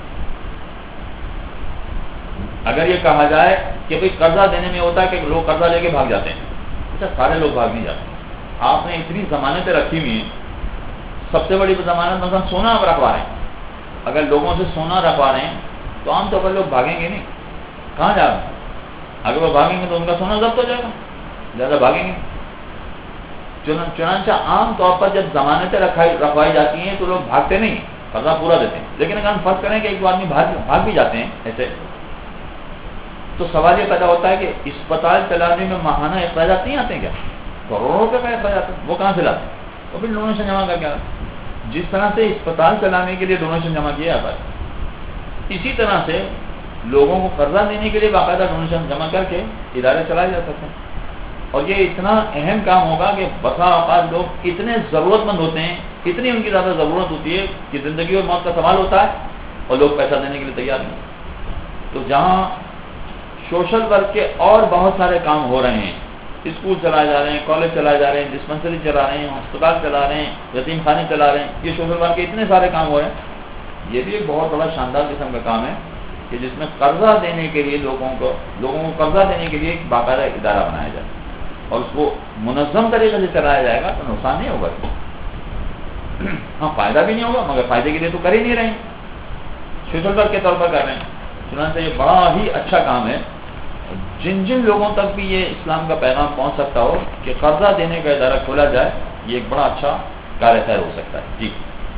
اگر یہ کہا جائے کہ بھئی قرضہ دینے میں ہوتا ہے کہ لوگ قرضہ لے کے بھاگ جاتے ہیں، اچھا سارے لوگ بھاگ نہیں جاتے، آپ نے اتنی ضمانتیں رکھی ہوئی ہیں، سب سے بڑی ضمانت مثلا سونا آپ رکھوا رہے ہیں، اگر لوگوں سے سونا رکھوا رہے ہیں تو عام طور پر لوگ بھاگیں گے نہیں، کہاں جا رہے ہیں؟ اگر وہ بھاگیں گے تو ان کا سونا ضبط ہو جائے گا، زیادہ بھاگیں گے۔ چنانچہ عام طور پر جب ضمانتیں رکھوائی جاتی ہیں تو لوگ بھاگتے نہیں، قرضہ پورا دیتے ہیں، لیکن اگر ہم فرض کریں کہ ایک دو آدمی بھاگ بھی جاتے ہیں ایسے، تو سوال یہ پیدا ہوتا ہے کہ اسپتال چلانے میں ماہانہ اخراجات نہیں آتے ہیں کیا؟ کروڑوں روپے کا اخراجات ہے، وہ کہاں سے لاتے ہیں؟ تو پھر ڈونیشن جمع کر کے جس طرح سے اسپتال چلانے کے لیے ڈونیشن جمع کیا جاتا ہے، اسی طرح سے لوگوں کو قرضہ دینے کے لیے باقاعدہ ڈونیشن جمع کر کے ادارے چلائے جا سکتے ہیں. اور یہ اتنا اہم کام ہوگا کہ بسا اوقات لوگ اتنے ضرورت مند ہوتے ہیں، اتنی ان کی زیادہ ضرورت ہوتی ہے کہ زندگی اور موت کا سوال ہوتا ہے اور لوگ پیسہ دینے کے لیے تیار نہیں. تو جہاں سوشل ورک کے اور بہت سارے کام ہو رہے ہیں، اسکول چلائے جا رہے ہیں، کالج چلائے جا رہے ہیں، ڈسپنسری چلا رہے ہیں، ہسپتال چلا رہے ہیں، یتیم خانے چلا رہے ہیں، یہ سوشل ورک کے اتنے سارے کام ہو رہے ہیں. یہ بھی ایک بہت بڑا شاندار قسم کا کام ہے کہ جس میں قرضہ دینے کے لیے لوگوں کو قرضہ دینے کے لیے ایک باقاعدہ ادارہ بنایا جائے اور اس کو منظم طریقے سے چلایا جائے گا تو نقصان نہیں ہوگا. ہاں فائدہ بھی نہیں ہوگا، مگر فائدے کے لیے تو کر ہی نہیں رہے ہیں، سوشل ورک کے طور پر کر رہے ہیں. چنانچہ یہ بڑا ہی اچھا کام ہے. جن لوگوں تک بھی یہ اسلام کا پیغام پہنچ سکتا ہو کہ قرضہ دینے کا ادارہ کھولا جائے، یہ ایک بڑا اچھا کاریہ خیر ہو سکتا ہے. جی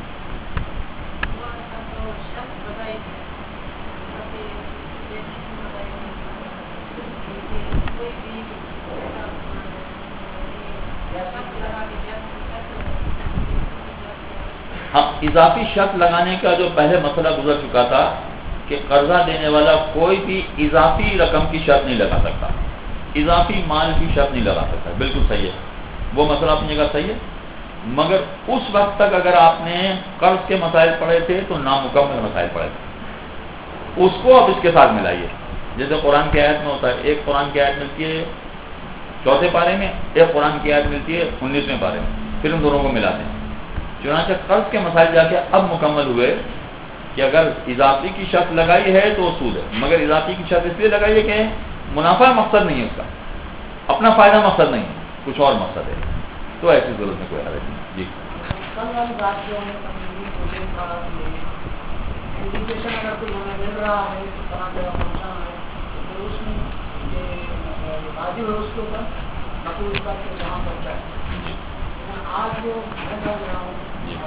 ہاں، اضافی شرط لگانے کا جو پہلے مسئلہ گزر چکا تھا کہ قرضہ دینے والا کوئی بھی اضافی رقم کی شرط نہیں لگا سکتا، اضافی مال کی شرط نہیں لگا سکتا. بالکل صحیح ہے، وہ مسئلہ اپنی جگہ صحیح ہے. مگر اس وقت تک اگر آپ نے قرض کے مسائل پڑھے تھے تو نامکمل مسائل پڑھے تھے، اس کو اب اس کے ساتھ ملائیے. جیسے قرآن کی آیت میں ہوتا ہے، ایک قرآن کی آیت ملتی ہے 4 پارے میں، ایک قرآن کی آیت ملتی ہے 19ویں پارے میں، پھر ان دونوں کو ملاتے ہیں. چنانچہ قرض کے مسائل جا کے اب مکمل ہوئے کہ اگر اضافی کی شرط لگائی ہے تو سود ہے، مگر اضافی کی شرط اس لیے لگائی ہے کہ منافع مقصد نہیں ہے، اس کا اپنا فائدہ مقصد نہیں ہے، کچھ اور مقصد ہے، تو ایسی ضرورت میں کوئی حرج نہیں. جی آج جو میں سمجھ رہا ہوں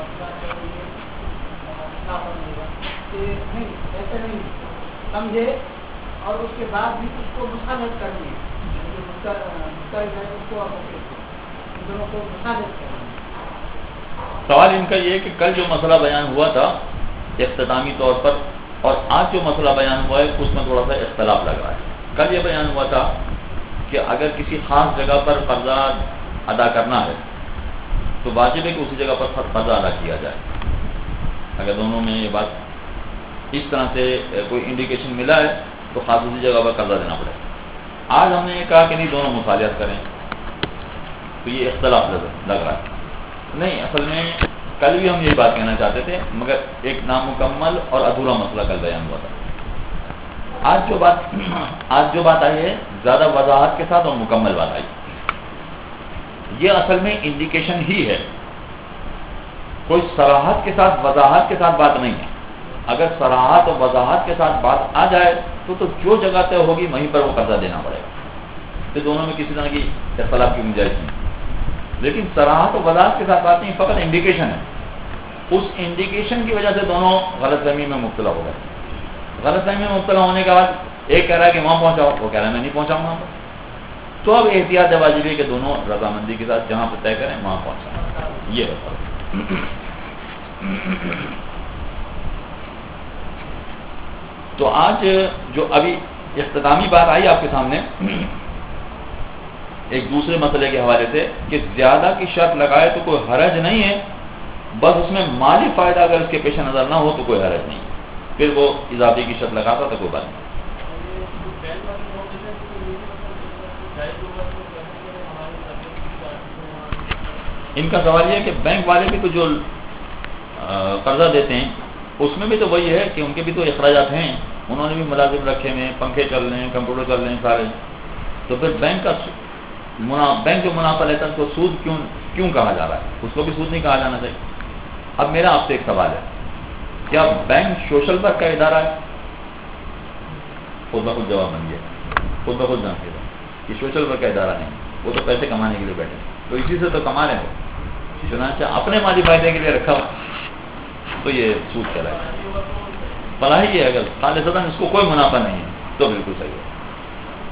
نہیں ایسے نہیں سمجھے اور اس کے بعد بھی اس کو مساعدت کرنی ہے، اس کو دونوں کو مساعدت کرنی ہے. سوال ان کا یہ ہے کہ کل جو مسئلہ بیان ہوا تھا اختتامی طور پر اور آج جو مسئلہ بیان ہوا ہے اس میں تھوڑا سا اختلاف لگ رہا ہے. کل یہ بیان ہوا تھا کہ اگر کسی خاص جگہ پر قرضہ ادا کرنا ہے تو واجب ہے کہ اسی جگہ پر قرضہ ادا کیا جائے. اگر دونوں میں یہ بات اس طرح سے کوئی انڈیکیشن ملا ہے تو خاص اسی جگہ پر قرضہ دینا پڑے. آج ہم نے کہا کہ نہیں دونوں مصالحت کریں، تو یہ اختلاف لگ رہا ہے. نہیں، اصل میں کل بھی ہم یہی بات کہنا چاہتے تھے، مگر ایک نامکمل اور ادھورا مسئلہ کل بیان ہوا تھا. آج جو بات آئی ہے زیادہ وضاحت کے ساتھ اور مکمل بات آئی. یہ اصل میں انڈیکیشن ہی ہے، کوئی صراحت کے ساتھ وضاحت کے ساتھ بات نہیں ہے. اگر صراحت اور وضاحت کے ساتھ بات آ جائے تو جو جگہ طے ہوگی وہیں پر وہ قرضہ دینا پڑے گا. یہ دونوں میں کسی طرح کی اختلاف کی گنجائش نہیں. لیکن صراحت اور وضاحت کے ساتھ بات نہیں، فقط انڈیکیشن ہے. اس انڈیکیشن کی وجہ سے دونوں غلط فہمی میں مبتلا ہو گئے. غلط فہمی میں مبتلا ہونے کے بعد ایک کہہ رہا ہے کہ وہاں پہنچاؤ، وہ کہہ رہا ہے میں نہیں پہنچاؤں وہاں پر. تو اب احتیاط واجب ہے کہ دونوں رضامندی کے ساتھ جہاں پہ طے کریں وہاں پہنچائیں. یہ ہے. تو آج جو ابھی اختتامی بات آئی آپ کے سامنے ایک دوسرے مسئلے کے حوالے سے کہ زیادہ کی شرط لگائے تو کوئی حرج نہیں ہے، بس اس میں مالی فائدہ اگر اس کے پیش نظر نہ ہو تو کوئی حرج نہیں. پھر وہ اضافی کی شرط لگاتا تو کوئی بات نہیں. ان کا سوال یہ ہے کہ بینک والے بھی تو جو قرضہ دیتے ہیں اس میں بھی تو وہی ہے کہ ان کے بھی تو اخراجات ہیں، انہوں نے بھی ملازم رکھے ہوئے ہیں، پنکھے چل رہے ہیں، کمپیوٹر چل رہے ہیں سارے. تو پھر بینک جو منافع لیتا ہے اس کو سود کیوں کہا جا رہا ہے؟ اس کو بھی سود نہیں کہا جانا چاہیے. اب میرا آپ سے ایک سوال ہے، کیا بینک سوشل ورک کا ادارہ ہے؟ خود بخود جواب بن گیا، خود بخود جانتے ہیں کہ سوشل ورک کا ادارہ نہیں، وہ تو پیسے کمانے کے لیے بیٹھے، تو اسی سے تو کما رہے ہو. چنانچہ اپنے مالی فائدے کے لیے رکھا ہو تو یہ سود کہلائے. فلاحی ہے، اگر خالصتاً اس کو کوئی منافع نہیں ہے تو بالکل صحیح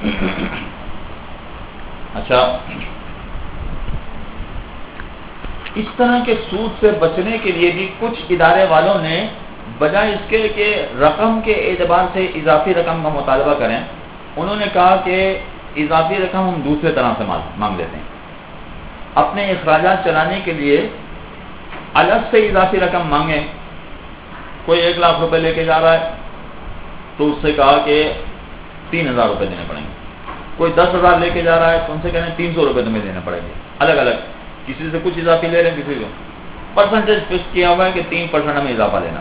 ہے. اچھا، اس طرح کے سود سے بچنے کے لیے بھی کچھ ادارے والوں نے بجائے اس کے کہ رقم کے اعتبار سے اضافی رقم کا مطالبہ کریں، انہوں نے کہا کہ اضافی رقم ہم دوسرے طرح سے مانگ لیتے ہیں، اپنے اخراجات چلانے کے لیے الگ سے اضافی رقم مانگیں۔ کوئی 1 لاکھ روپے لے کے جا رہا ہے تو اس سے کہا کہ 3,000 روپے دینے پڑیں گے، کوئی 10,000 لے کے جا رہا ہے تو ان سے کہنا 300 روپے تمہیں دینے پڑیں گے، الگ الگ، کسی سے کچھ اضافی لے رہے ہیں، کسی کو پرسنٹیج فکس کیا ہوا ہے کہ 3% ہمیں اضافہ لینا۔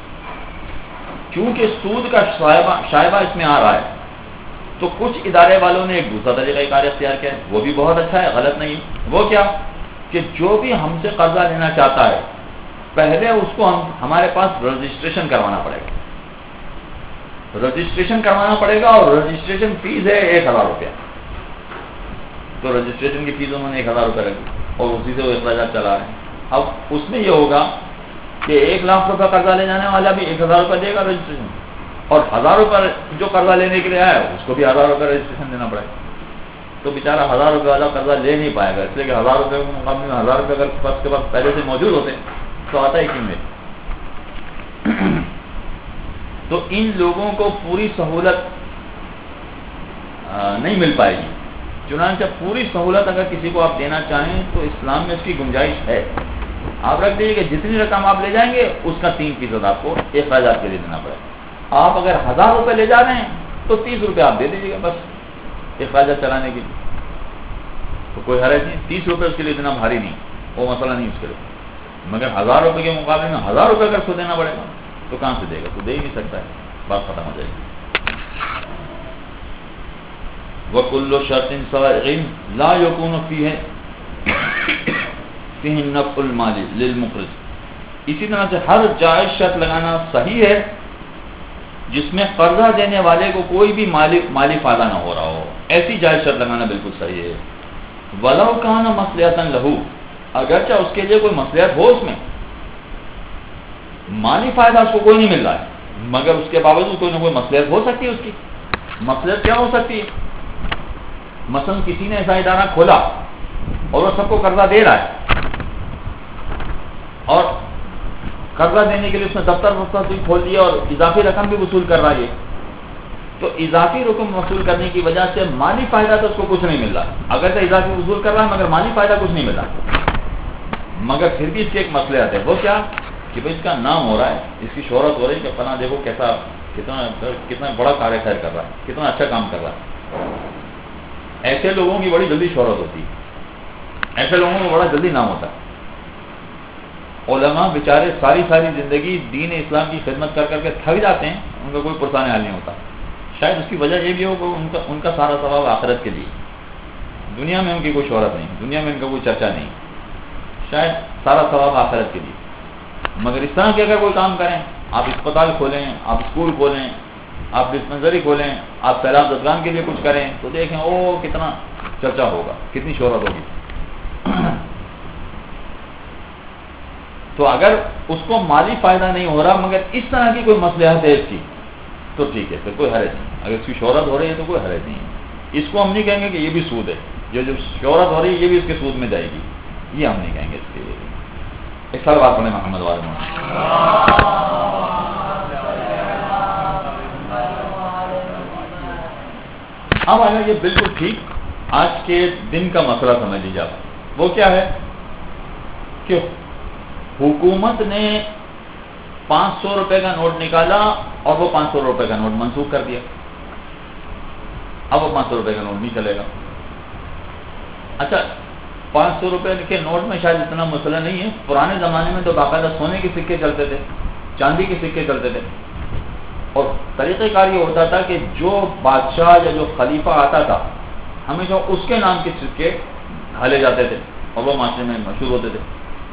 چونکہ سود کا شائبہ اس میں آ رہا ہے تو کچھ ادارے والوں نے ایک دوسرا طریقہ کار اختیار کیا ہے، وہ بھی بہت اچھا ہے، غلط نہیں۔ وہ کیا کہ جو بھی ہم سے قرضہ لینا چاہتا ہے پہلے اس کو ہمارے پاس رجسٹریشن کروانا پڑے گا، رجسٹریشن کروانا پڑے گا، اور رجسٹریشن فیس ہے 1,000 روپیہ، تو رجسٹریشن کی فیس انہوں نے 1,000 روپے رکھی اور اسی سے وہ اخراجات چلا رہے ہیں۔ اب اس میں یہ ہوگا کہ 1 لاکھ روپے قرضہ لے جانے والا بھی 1,000 روپے دے گا رجسٹریشن، اور 1,000 روپے جو قرضہ لینے کے لیے آیا اس کو بھی 1,000 روپے رجسٹریشن دینا پڑے گا، تو بیچارہ 1,000 روپے والا قرضہ لے نہیں پائے گا، اس لیے کہ 1,000 روپے کے مقابلے میں 1,000 روپے اگر فرض کے بعد پہلے سے موجود ہوتے تو آتا ہی کیوں نہیں۔ تو ان لوگوں کو پوری سہولت نہیں مل پائے گی، چنانچہ پوری سہولت اگر کسی کو آپ دینا چاہیں تو اسلام میں اس کی گنجائش ہے۔ آپ رکھ دیجیے کہ جتنی رقم آپ لے جائیں گے اس کا 3% آپ کو اخراجات کے لیے دینا پڑے گا۔ آپ اگر 1,000 روپے لے جا رہے ہیں تو 30 روپے آپ دے دیجیے گا بس اخراجات چلانے کے لیے، تو کوئی حرج نہیں، 30 روپے اس کے لیے اتنا بھاری نہیں، وہ مسئلہ نہیں اس کے لیے۔ مگر 1,000 روپے کے مقابلے میں 1,000 روپے اگر کو دینا پڑے گا تو کہاں سے دے گا؟ تو دے ہی نہیں سکتا ہے، بات ختم ہو جائے گی۔ وَكُلُّ شَرْطٍ صَائِغٍ لَا يَكُونُ فِيهِ نَفْعُ الْمَالِ لِلْمُقْرِضِ، اسی طرح سے ہر جائز شرط لگانا صحیح ہے جس میں قرضہ دینے والے کو کوئی بھی مالی فائدہ نہ ہو رہا ہو، ایسی جائز شرط لگانا بالکل صحیح ہے۔ وَلَوْ كَانَ مَصْلِحَةً لَهُ، اگرچہ اس کے لیے کوئی مصلحت ہو، اس میں مالی فائدہ اس کو کوئی نہیں مل رہا ہے، مگر اس کے باوجود کوئی نہ کوئی مصلحت ہو سکتی ہے۔ اس کی مصلحت کیا ہو سکتی ہے؟ مثلا کسی نے ایسا ادارہ کھولا اور وہ سب کو قرضہ دے رہا ہے، اور قرضہ دینے کے لیے اس نے دفتر بھی کھول دیا اور اضافی رقم بھی وصول کر رہا ہے، تو اضافی رقم وصول کرنے کی وجہ سے مالی فائدہ تو اس کو کچھ نہیں مل رہا، اگر تو اضافی وصول کر رہا ہے مگر مالی فائدہ کچھ نہیں مل رہا، مگر پھر بھی اس کی ایک مصلحت ہے۔ وہ کیا کہ بھائی اس کا نام ہو رہا ہے، اس کی شہرت ہو رہی ہے کہ فلاں دیکھو کتنا بڑا کاریہ خیر کر رہا ہے، کتنا اچھا کام کر رہا ہے۔ ایسے لوگوں کی بڑی جلدی شہرت ہوتی ہے، ایسے لوگوں کو بڑا جلدی نام ہوتا ہے۔ علماء بیچارے ساری زندگی دین اسلام کی خدمت کر کر کے تھک جاتے ہیں، ان کا کوئی پرسان حال نہیں ہوتا۔ شاید اس کی وجہ یہ بھی ہو کہ ان کا سارا ثواب آخرت کے لیے، دنیا میں ان کی کوئی شہرت نہیں، دنیا میں ان کا کوئی چرچا نہیں، شاید سارا ثواب آخرت کے لیے۔ مگر اس طرح کے اگر کوئی کام کریں، آپ اسپتال کھولیں، آپ اسکول کھولیں، آپ ڈسپنسری کھولیں، آپ سیلاب زدگان کے لیے کچھ کریں، تو دیکھیں کتنا چرچا ہوگا، کتنی شہرت ہوگی۔ تو اگر اس کو مالی فائدہ نہیں ہو رہا مگر اس طرح کی کوئی مصلحت ہے اس کی، تو ٹھیک ہے، پھر کوئی حرج نہیں۔ اگر اس کی شہرت ہو رہی ہے تو کوئی حرج نہیں ہے، اس کو ہم نہیں کہیں گے کہ یہ بھی سود ہے، جو شہرت ہو رہی ہے یہ بھی اس کے سود میں جائے گی، یہ ہم نہیں کہیں گے اس کے لیے۔ ایک سال بات پڑھیں محمد والے اب آئے یہ بالکل ٹھیک آج کے دن کا مسئلہ سمجھ لیجیے آپ، وہ کیا ہے کہ حکومت نے 500 روپے کا نوٹ نکالا اور وہ 500 روپے کا نوٹ منسوخ کر دیا، اب وہ 500 روپے کا نوٹ نہیں چلے گا۔ اچھا 500 روپے کے نوٹ میں شاید اتنا مسئلہ نہیں ہے، پرانے زمانے میں تو باقاعدہ سونے کے سکے چلتے تھے، چاندی کے سکے چلتے تھے، اور طریقہ کار یہ ہوتا تھا کہ جو بادشاہ یا جو خلیفہ آتا تھا ہمیشہ اس کے نام کے سکے ڈھالے جاتے تھے اور وہ معاشرے میں مشہور ہوتے تھے۔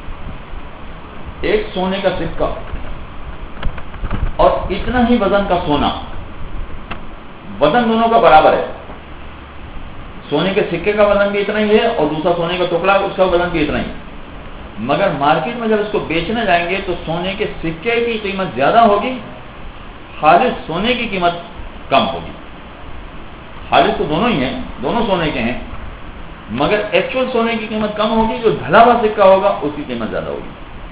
ایک سونے کا سکہ اور اتنا ہی وزن کا سونا، وزن دونوں کا برابر ہے، سونے کے سکے کا وزن بھی اتنا ہی ہے اور دوسرا سونے کا ٹکڑا اس کا وزن بھی اتنا ہی ہے، مگر مارکیٹ میں جب اس کو بیچنے جائیں گے تو سونے کے سکے کی قیمت زیادہ ہوگی، خالص سونے کی قیمت کم ہوگی۔ خالص تو دونوں ہی ہیں، دونوں سونے کے ہیں، مگر ایکچوئل سونے کی قیمت کم ہوگی، جو ڈھلا ہوا سکہ ہوگا اس کی قیمت زیادہ ہوگی۔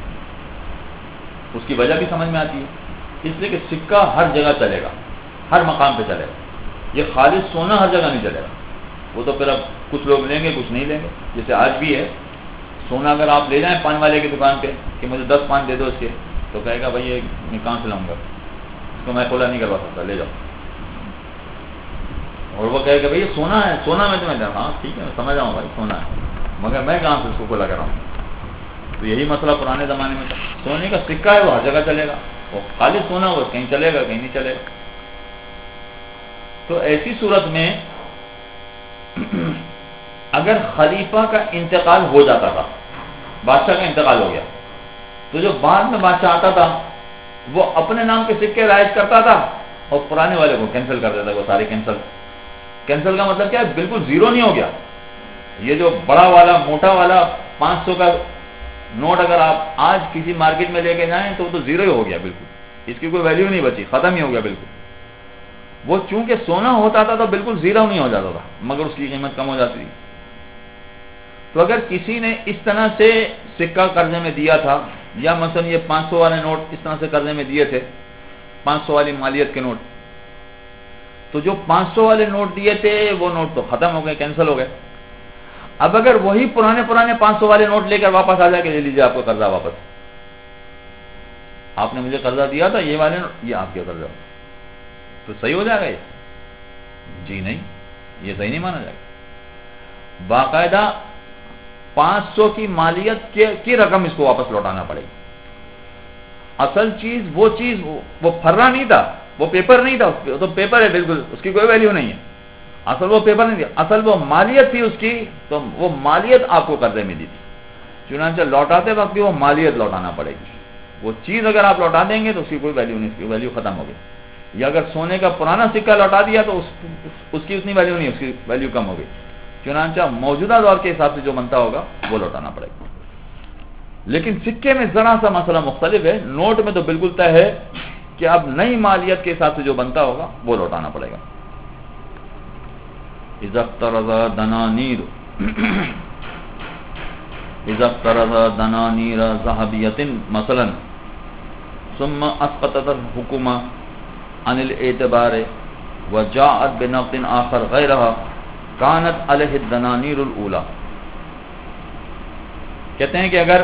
اس کی وجہ بھی سمجھ میں آتی ہے، اس لیے کہ سکہ ہر جگہ چلے گا، ہر مقام پہ چلے گا۔ یہ خالص سونا ہر جگہ نہیں چلے گا، وہ تو پھر اب کچھ لوگ لیں گے کچھ نہیں لیں گے۔ جیسے آج بھی ہے، سونا اگر آپ لے جائیں پان والے کی دکان پہ کہ مجھے 10 پان دے دو اس کے، تو کہے گا بھائی یہ میں کہاں سے لاؤں گا، اس کو میں کھولا نہیں کروا سکتا، لے جاؤ۔ اور وہ کہے گا بھائی یہ سونا ہے، سونا میں تمہیں دوں، ہاں ٹھیک ہے میں سمجھ آؤں بھائی سونا ہے، مگر میں کہاں سے اس کو کھولا کراؤں۔ تو یہی مسئلہ پرانے زمانے میں تھا، سونے کا سکہ ہے وہ ہر جگہ چلے گا، وہ خالص سونا وہ کہیں چلے گا کہیں نہیں چلے گا۔ تو ایسی صورت میں اگر خلیفہ کا انتقال ہو جاتا تھا، بادشاہ کا انتقال ہو گیا، تو جو بعد میں بادشاہ آتا تھا وہ اپنے نام کے سکے رائج کرتا تھا اور پرانے والے کو کینسل کر دیتا، وہ سارے کینسل کا مطلب کیا ہے، بالکل زیرو نہیں ہو گیا۔ یہ جو بڑا والا موٹا والا 500 کا نوٹ اگر آپ آج کسی مارکیٹ میں لے کے جائیں تو وہ تو زیرو ہی ہو گیا، بالکل اس کی کوئی ویلیو نہیں بچی، ختم ہی ہو گیا بالکل۔ وہ چونکہ سونا ہوتا تھا تو بالکل زیرو نہیں ہو جاتا تھا، مگر اس کی قیمت کم ہو جاتی تھی۔ تو اگر کسی نے اس طرح سے سکہ قرضے میں دیا تھا، یا مثلا یہ 500 والے نوٹ اس طرح سے قرضے میں دیے تھے، 500 والی مالیت کے نوٹ، تو جو 500 والے نوٹ دیے تھے وہ نوٹ تو ختم ہو گئے، کینسل ہو گئے۔ اب اگر وہی پرانے 500 والے نوٹ لے کر واپس آ جائے کہ لے لیجیے آپ کا قرضہ واپس، آپ نے مجھے قرضہ دیا تھا یہ والے نوٹ، یہ آپ کا قرضہ، تو صحیح ہو جائے گا یہ؟ جی نہیں، یہ صحیح نہیں مانا جائے گا۔ باقاعدہ 500 کی مالیت کی رقم اس کو واپس لوٹانا پڑے گی۔ اصل چیز وہ پھرا نہیں تھا، وہ پیپر نہیں تھا، تو پیپر ہے بالکل، اس کی کوئی ویلیو نہیں ہے، اصل وہ پیپر نہیں تھی، اصل وہ مالیت تھی اس کی، تو وہ مالیت آپ کو قرضے میں دی تھی، چنانچہ لوٹاتے وقت بھی وہ مالیت لوٹانا پڑے گی۔ وہ چیز اگر آپ لوٹا دیں گے تو اس کی کوئی ویلیو نہیں، اس کی ویلیو ختم ہو گئی۔ یا اگر سونے کا پرانا سکہ لوٹا دیا تو اس کی اتنی ویلیو نہیں، اس کی ویلیو کم ہو گئی، چنانچہ موجودہ دور کے حساب سے جو بنتا ہوگا وہ لوٹانا پڑے گا۔ لیکن سکے میں ذرا سا مسئلہ مختلف ہے، نوٹ میں تو بالکل طے ہے کہ اب نئی مالیت کے حساب سے جو بنتا ہوگا وہ لوٹانا پڑے گا۔ اذا اقترض دنانیر ذهبیۃ مثلا ثم اسقطت الحکومہ عن الاعتبار وجاءت بنقد آخر غیرها كانت علیہ الدنانیر الاولى۔ کہتے ہیں کہ اگر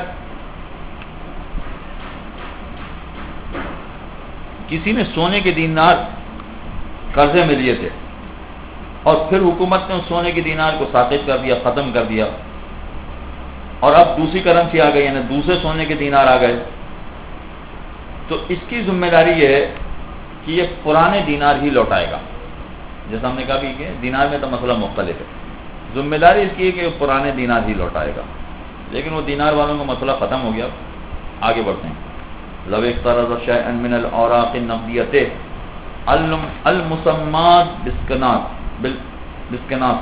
کسی نے سونے کے دینار قرضے میں لیے تھے اور پھر حکومت نے اس سونے کے دینار کو ساقط کر دیا، ختم کر دیا، اور اب دوسری کرنسی آ گئی، یعنی دوسرے سونے کے دینار آ گئے، تو اس کی ذمہ داری یہ ہے کہ یہ پرانے دینار ہی لوٹائے گا۔ جیسا ہم نے کہا بھی کہ دینار میں تو مسئلہ مختلف ہے، ذمہ داری اس کی ہے کہ پرانے دینار ہی لوٹائے گا، لیکن وہ دینار والوں کا مسئلہ ختم ہو گیا۔ آگے بڑھتے ہیں۔ لو اقترض شيئا من الاوراق النقدیۃ المسمات بالاسکناس،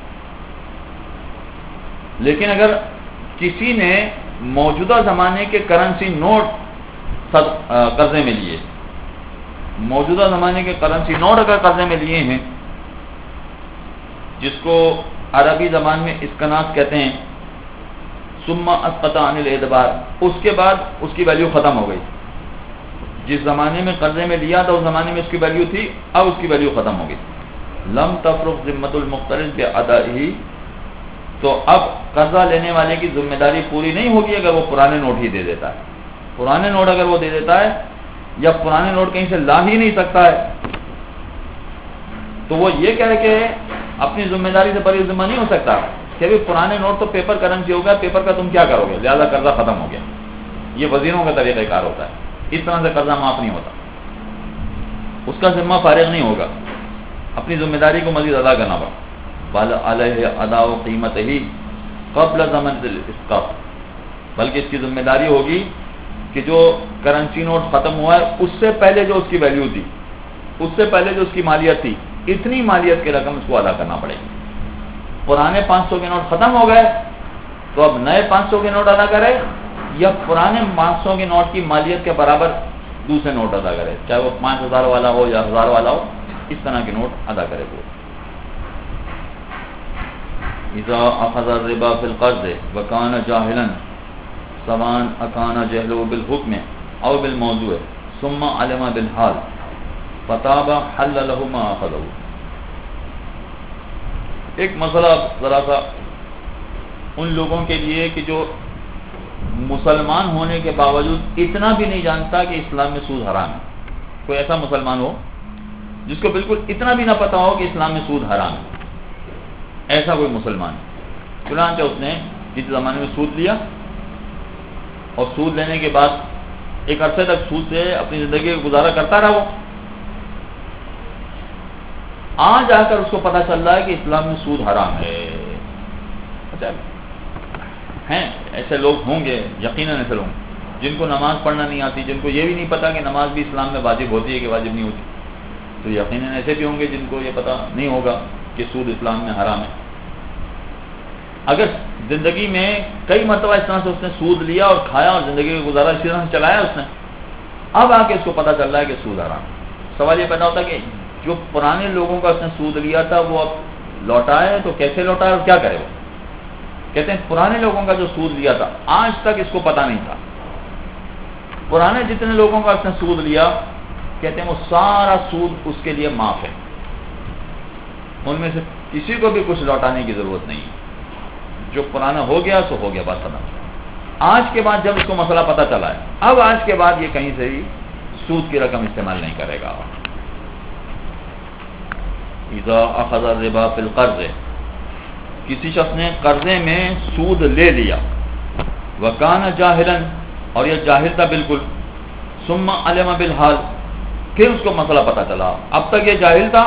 لیکن اگر کسی نے موجودہ زمانے کے کرنسی نوٹ قرضے میں لیے، موجودہ زمانے کے کرنسی نوٹ اگر قرضے میں لیے ہیں، جس کو عربی زبان میں اسکناس کہتے ہیں، ثم اسقط عن الاعتبار، اس کے بعد اس کی ویلیو ختم ہو گئی۔ جس زمانے میں قرضے میں لیا تھا اس زمانے میں اس کی ویلیو تھی، اب اس کی ویلیو ختم ہو گئی۔ لم تفرغ ذمۃ المقترض بادائہ، تو اب قرضہ لینے والے کی ذمہ داری پوری نہیں ہوگی اگر وہ پرانے نوٹ ہی دے دیتا ہے۔ پرانے نوٹ اگر وہ دے دیتا ہے یا پرانے نوٹ کہیں سے لا ہی نہیں سکتا ہے، تو وہ یہ کہہ کہ اپنی ذمہ داری سے بری ذمہ نہیں ہو سکتا کہ بھی پرانے نوٹ تو پیپر کرنسی ہو گیا، پیپر کا تم کیا کرو گے، لہذا قرضہ ختم ہو گیا۔ یہ وزیروں کا طریقہ کار ہوتا ہے، اس طرح سے قرضہ معاف نہیں ہوتا، اس کا ذمہ فارغ نہیں ہوگا، اپنی ذمہ داری کو مزید ادا کرنا پڑا۔ بل علیہ ادا قیمت ہی قبل زمن الاسقاط، بلکہ اس کی ذمہ داری ہوگی کہ جو کرنسی نوٹ ختم ہوا ہے اس سے پہلے جو اس کی ویلیو تھی، اس سے پہلے جو اس کی مالیت تھی، اتنی مالیت کی رقم اس کو ادا کرنا پڑے گی۔ پرانے 500 کے نوٹ ختم ہو گئے تو اب نئے 500 کے نوٹ ادا کرے، یا پرانے 500 کے نوٹ کی مالیت کے برابر دوسرے نوٹ ادا کرے، چاہے وہ 5000 والا ہو یا 1000 والا ہو، اس طرح کے نوٹ ادا کرے وہ۔ اذا اخذ الربا في القرض وكان جاهلا سواء اكان جهله بالحكم او بالموضوع ثم علم بالحال فتاب حل له ما اخذه. ایک مسئلہ ذرا سا ان لوگوں کے لیے کہ جو مسلمان ہونے کے باوجود اتنا بھی نہیں جانتا کہ اسلام میں سود حرام ہے. کوئی ایسا مسلمان ہو جس کو بالکل اتنا بھی نہ پتا ہو کہ اسلام میں سود حرام ہے. ایسا کوئی مسلمان چنانچہ اس نے کسی زمانے میں سود لیا اور سود لینے کے بعد ایک عرصے تک سود سے اپنی زندگی کا گزارا کرتا رہا. وہ آج آ کر اس کو پتا چل رہا ہے کہ اسلام میں سود حرام ہے. اچھا ہیں ایسے لوگ ہوں گے، یقیناً ایسے لوگ جن کو نماز پڑھنا نہیں آتی، جن کو یہ بھی نہیں پتا کہ نماز بھی اسلام میں واجب ہوتی ہے کہ واجب نہیں ہوتی. تو یقیناً ایسے بھی ہوں گے جن کو یہ پتا نہیں ہوگا کہ سود اسلام میں حرام ہے. اگر زندگی میں کئی مرتبہ اس طرح سے اس نے سود لیا اور کھایا اور زندگی کا گزارا اسی طرح سے چلایا اس نے، اب آ کے اس کو پتا چل رہا ہے کہ سود حرام ہے. سوال یہ پیدا ہوتا ہے کہ جو پرانے لوگوں کا اس نے سود لیا تھا وہ اب لوٹائے تو کیسے لوٹائے اور کیا کرے. وہ کہتے ہیں پرانے لوگوں کا جو سود لیا تھا آج تک اس کو پتا نہیں تھا. پرانے جتنے لوگوں کا اس نے سود لیا کہتے ہیں وہ سارا سود اس کے لیے معاف ہے. ان میں سے کسی کو بھی کچھ لوٹانے کی ضرورت نہیں ہے. جو پرانا ہو گیا سو ہو گیا، بات ختم. آج کے بعد جب اس کو مسئلہ پتا چلا ہے، اب آج کے بعد یہ کہیں سے ہی سود کی رقم استعمال نہیں کرے گا. اذا اخذ الربا فی القرض، کسی شخص نے قرضے میں سود لے لیا، وکان جاہلا، اور یہ جاہل تھا بالکل، ثم علم بالحال، پھر اس کو مسئلہ پتا چلا. اب تک یہ جاہل تھا،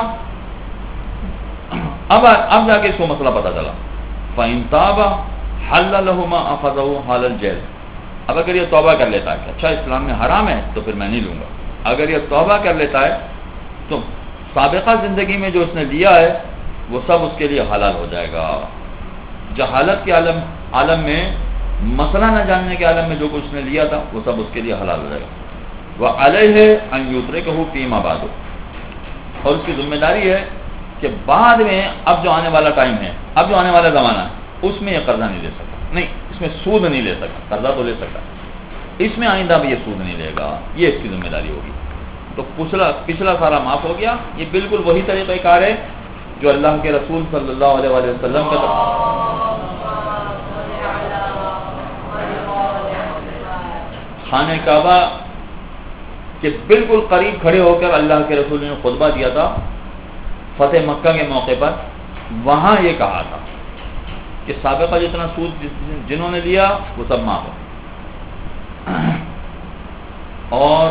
اب جا کے اس کو مسئلہ پتا چلا. فَإِن تَابَ حَلَّ لَهُ مَا أَخَذَهُ حَالَ الْجَهْلِ. اب اگر یہ توبہ کر لیتا ہے کہ اچھا اسلام میں حرام ہے تو پھر میں نہیں لوں گا، اگر یہ توبہ کر لیتا ہے تو سابقہ زندگی میں جو اس نے لیا ہے وہ سب اس کے لیے حلال ہو جائے گا. جہالت کے عالم میں، مسئلہ نہ جاننے کے عالم میں جو کچھ نے لیا تھا وہ سب اس کے لیے حلال ہو جائے گا. وَعَلَيْهِ أَن يُتْرِكَهُ فِيمَا بَعْدُ، اور اس کی ذمہ داری ہے کہ بعد میں اب جو آنے والا ٹائم ہے، اب جو آنے والا زمانہ ہے، اس میں یہ قرضہ نہیں لے سکتا. نہیں، اس میں سود نہیں لے سکتا. قرضہ تو لے سکتا، اس میں آئندہ بھی یہ سود نہیں لے گا. یہ اس کی ذمہ داری ہوگی. تو پچھلا سارا معاف ہو گیا. یہ بالکل وہی طریقہ کار ہے جو اللہ کے رسول صلی اللہ علیہ وسلم کا خانہ کعبہ کے بالکل قریب کھڑے ہو کر اللہ کے رسول نے خطبہ دیا تھا فتح مکہ کے موقع پر. وہاں یہ کہا تھا کہ سابقہ جتنا سود جنہوں نے لیا وہ سب معاف ہو، اور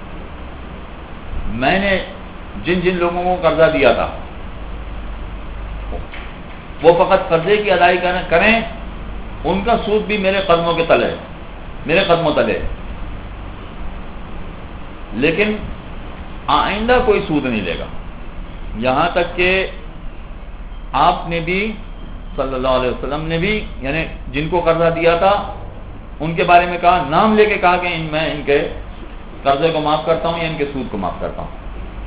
میں نے جن جن لوگوں کو قرضہ دیا تھا وہ فقط قرضے کی ادائیگی کریں، ان کا سود بھی میرے قدموں کے تلے، میرے قدموں تلے، لیکن آئندہ کوئی سود نہیں لے گا. یہاں تک کہ آپ نے بھی صلی اللہ علیہ وسلم نے بھی، یعنی جن کو قرضہ دیا تھا ان کے بارے میں کہا، نام لے کے کہا کہ میں ان کے قرضے کو معاف کرتا ہوں یا ان کے سود کو معاف کرتا ہوں.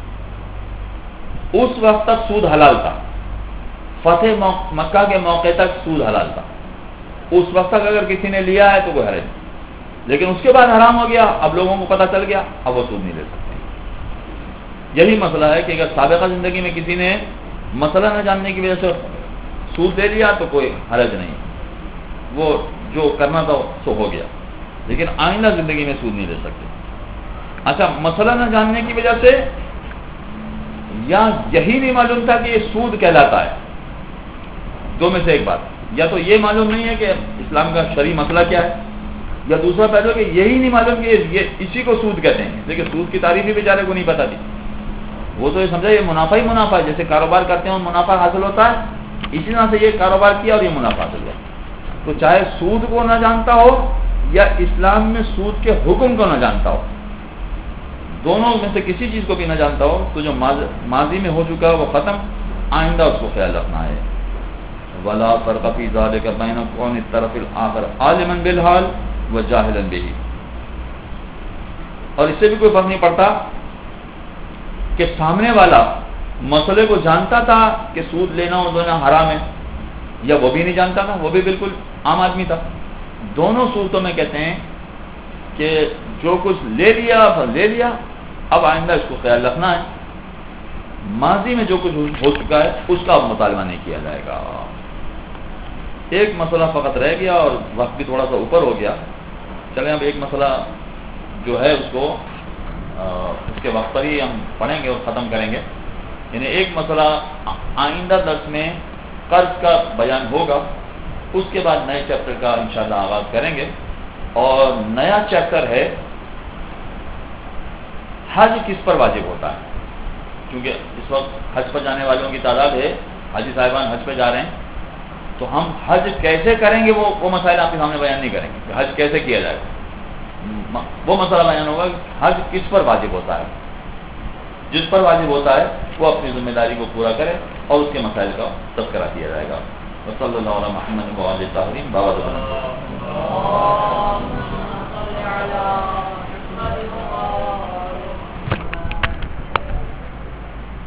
اس وقت تک سود حلال تھا، فتح مکہ کے موقع تک سود حلال تھا. اس وقت تک اگر کسی نے لیا ہے تو کوئی حرج نہیں، لیکن اس کے بعد حرام ہو گیا، اب لوگوں کو پتہ چل گیا، اب وہ سود نہیں لے سکتے. یہی مسئلہ ہے کہ اگر سابقہ زندگی میں کسی نے مسئلہ نہ جاننے کی وجہ سے سود دے لیا تو کوئی حرج نہیں، وہ جو کرنا تھا سو ہو گیا، لیکن آئندہ زندگی میں سود نہیں لے سکتے. اچھا، مسئلہ نہ جاننے کی وجہ سے یا یہی نہیں معلوم تھا کہ یہ سود کہلاتا ہے، دو میں سے ایک بات، یا تو یہ معلوم نہیں ہے کہ اسلام کا شرعی مسئلہ کیا ہے، یا دوسرا پہلو کہ یہی نہیں معلوم کہ یہ اسی کو سود کہتے ہیں. لیکن سود کی تعریف بھی بیچارے کو نہیں پتا تھی. وہ تو یہ سمجھا یہ منافع ہی منافع ہے، جیسے کاروبار کرتے ہیں منافع حاصل ہوتا ہے، اسی طرح سے یہ کاروبار کیا اور یہ منافع حاصل ہوا. تو چاہے سود کو نہ جانتا ہو یا اسلام میں سود کے حکم کو نہ جانتا ہو، دونوں میں سے کسی چیز کو بھی نہ جانتا ہو، تو جو ماضی میں ہو چکا ہے وہ ختم، آئندہ اس کو خیال رکھنا ہے. ولا فرق فی ذلک بین کون الطرف الاخر عالما بالحال وجاہلا بہ، اور اس سے بھی کوئی فرق نہیں پڑتا کہ سامنے والا مسئلے کو جانتا تھا کہ سود لینا اور دینا حرام ہے، یا وہ بھی نہیں جانتا تھا، وہ بھی بالکل عام آدمی تھا. دونوں صورتوں میں کہتے ہیں کہ جو کچھ لے لیا اب آئندہ اس کو خیال رکھنا ہے. ماضی میں جو کچھ ہو چکا ہے اس کا اب مطالبہ نہیں کیا جائے گا. ایک مسئلہ فقط رہ گیا اور وقت بھی تھوڑا سا اوپر ہو گیا. چلیں اب ایک مسئلہ جو ہے اس کو اس کے وقت پر ہی ہم پڑھیں گے اور ختم کریں گے. یعنی ایک مسئلہ آئندہ درس میں قرض کا بیان ہوگا، اس کے بعد نئے چیپٹر کا انشاءاللہ آغاز کریں گے. اور نیا چیپٹر ہے حج کس پر واجب ہوتا ہے. کیونکہ اس وقت حج پر جانے والوں کی تعداد ہے، حاجی صاحبان حج پہ جا رہے ہیں، تو ہم حج کیسے کریں گے وہ مسائل آپ کے سامنے بیان نہیں کریں گے کہ حج کیسے کیا جائے. وہ مسئلہ بیان ہوگا کہ حج کس پر واجب ہوتا ہے. جس پر واجب ہوتا ہے وہ اپنی ذمہ داری کو پورا کرے اور اس کے مسائل کا تذکرہ کیا جائے گا. صلی اللہ علیہ محمد و علیہ الطاہرین. بابا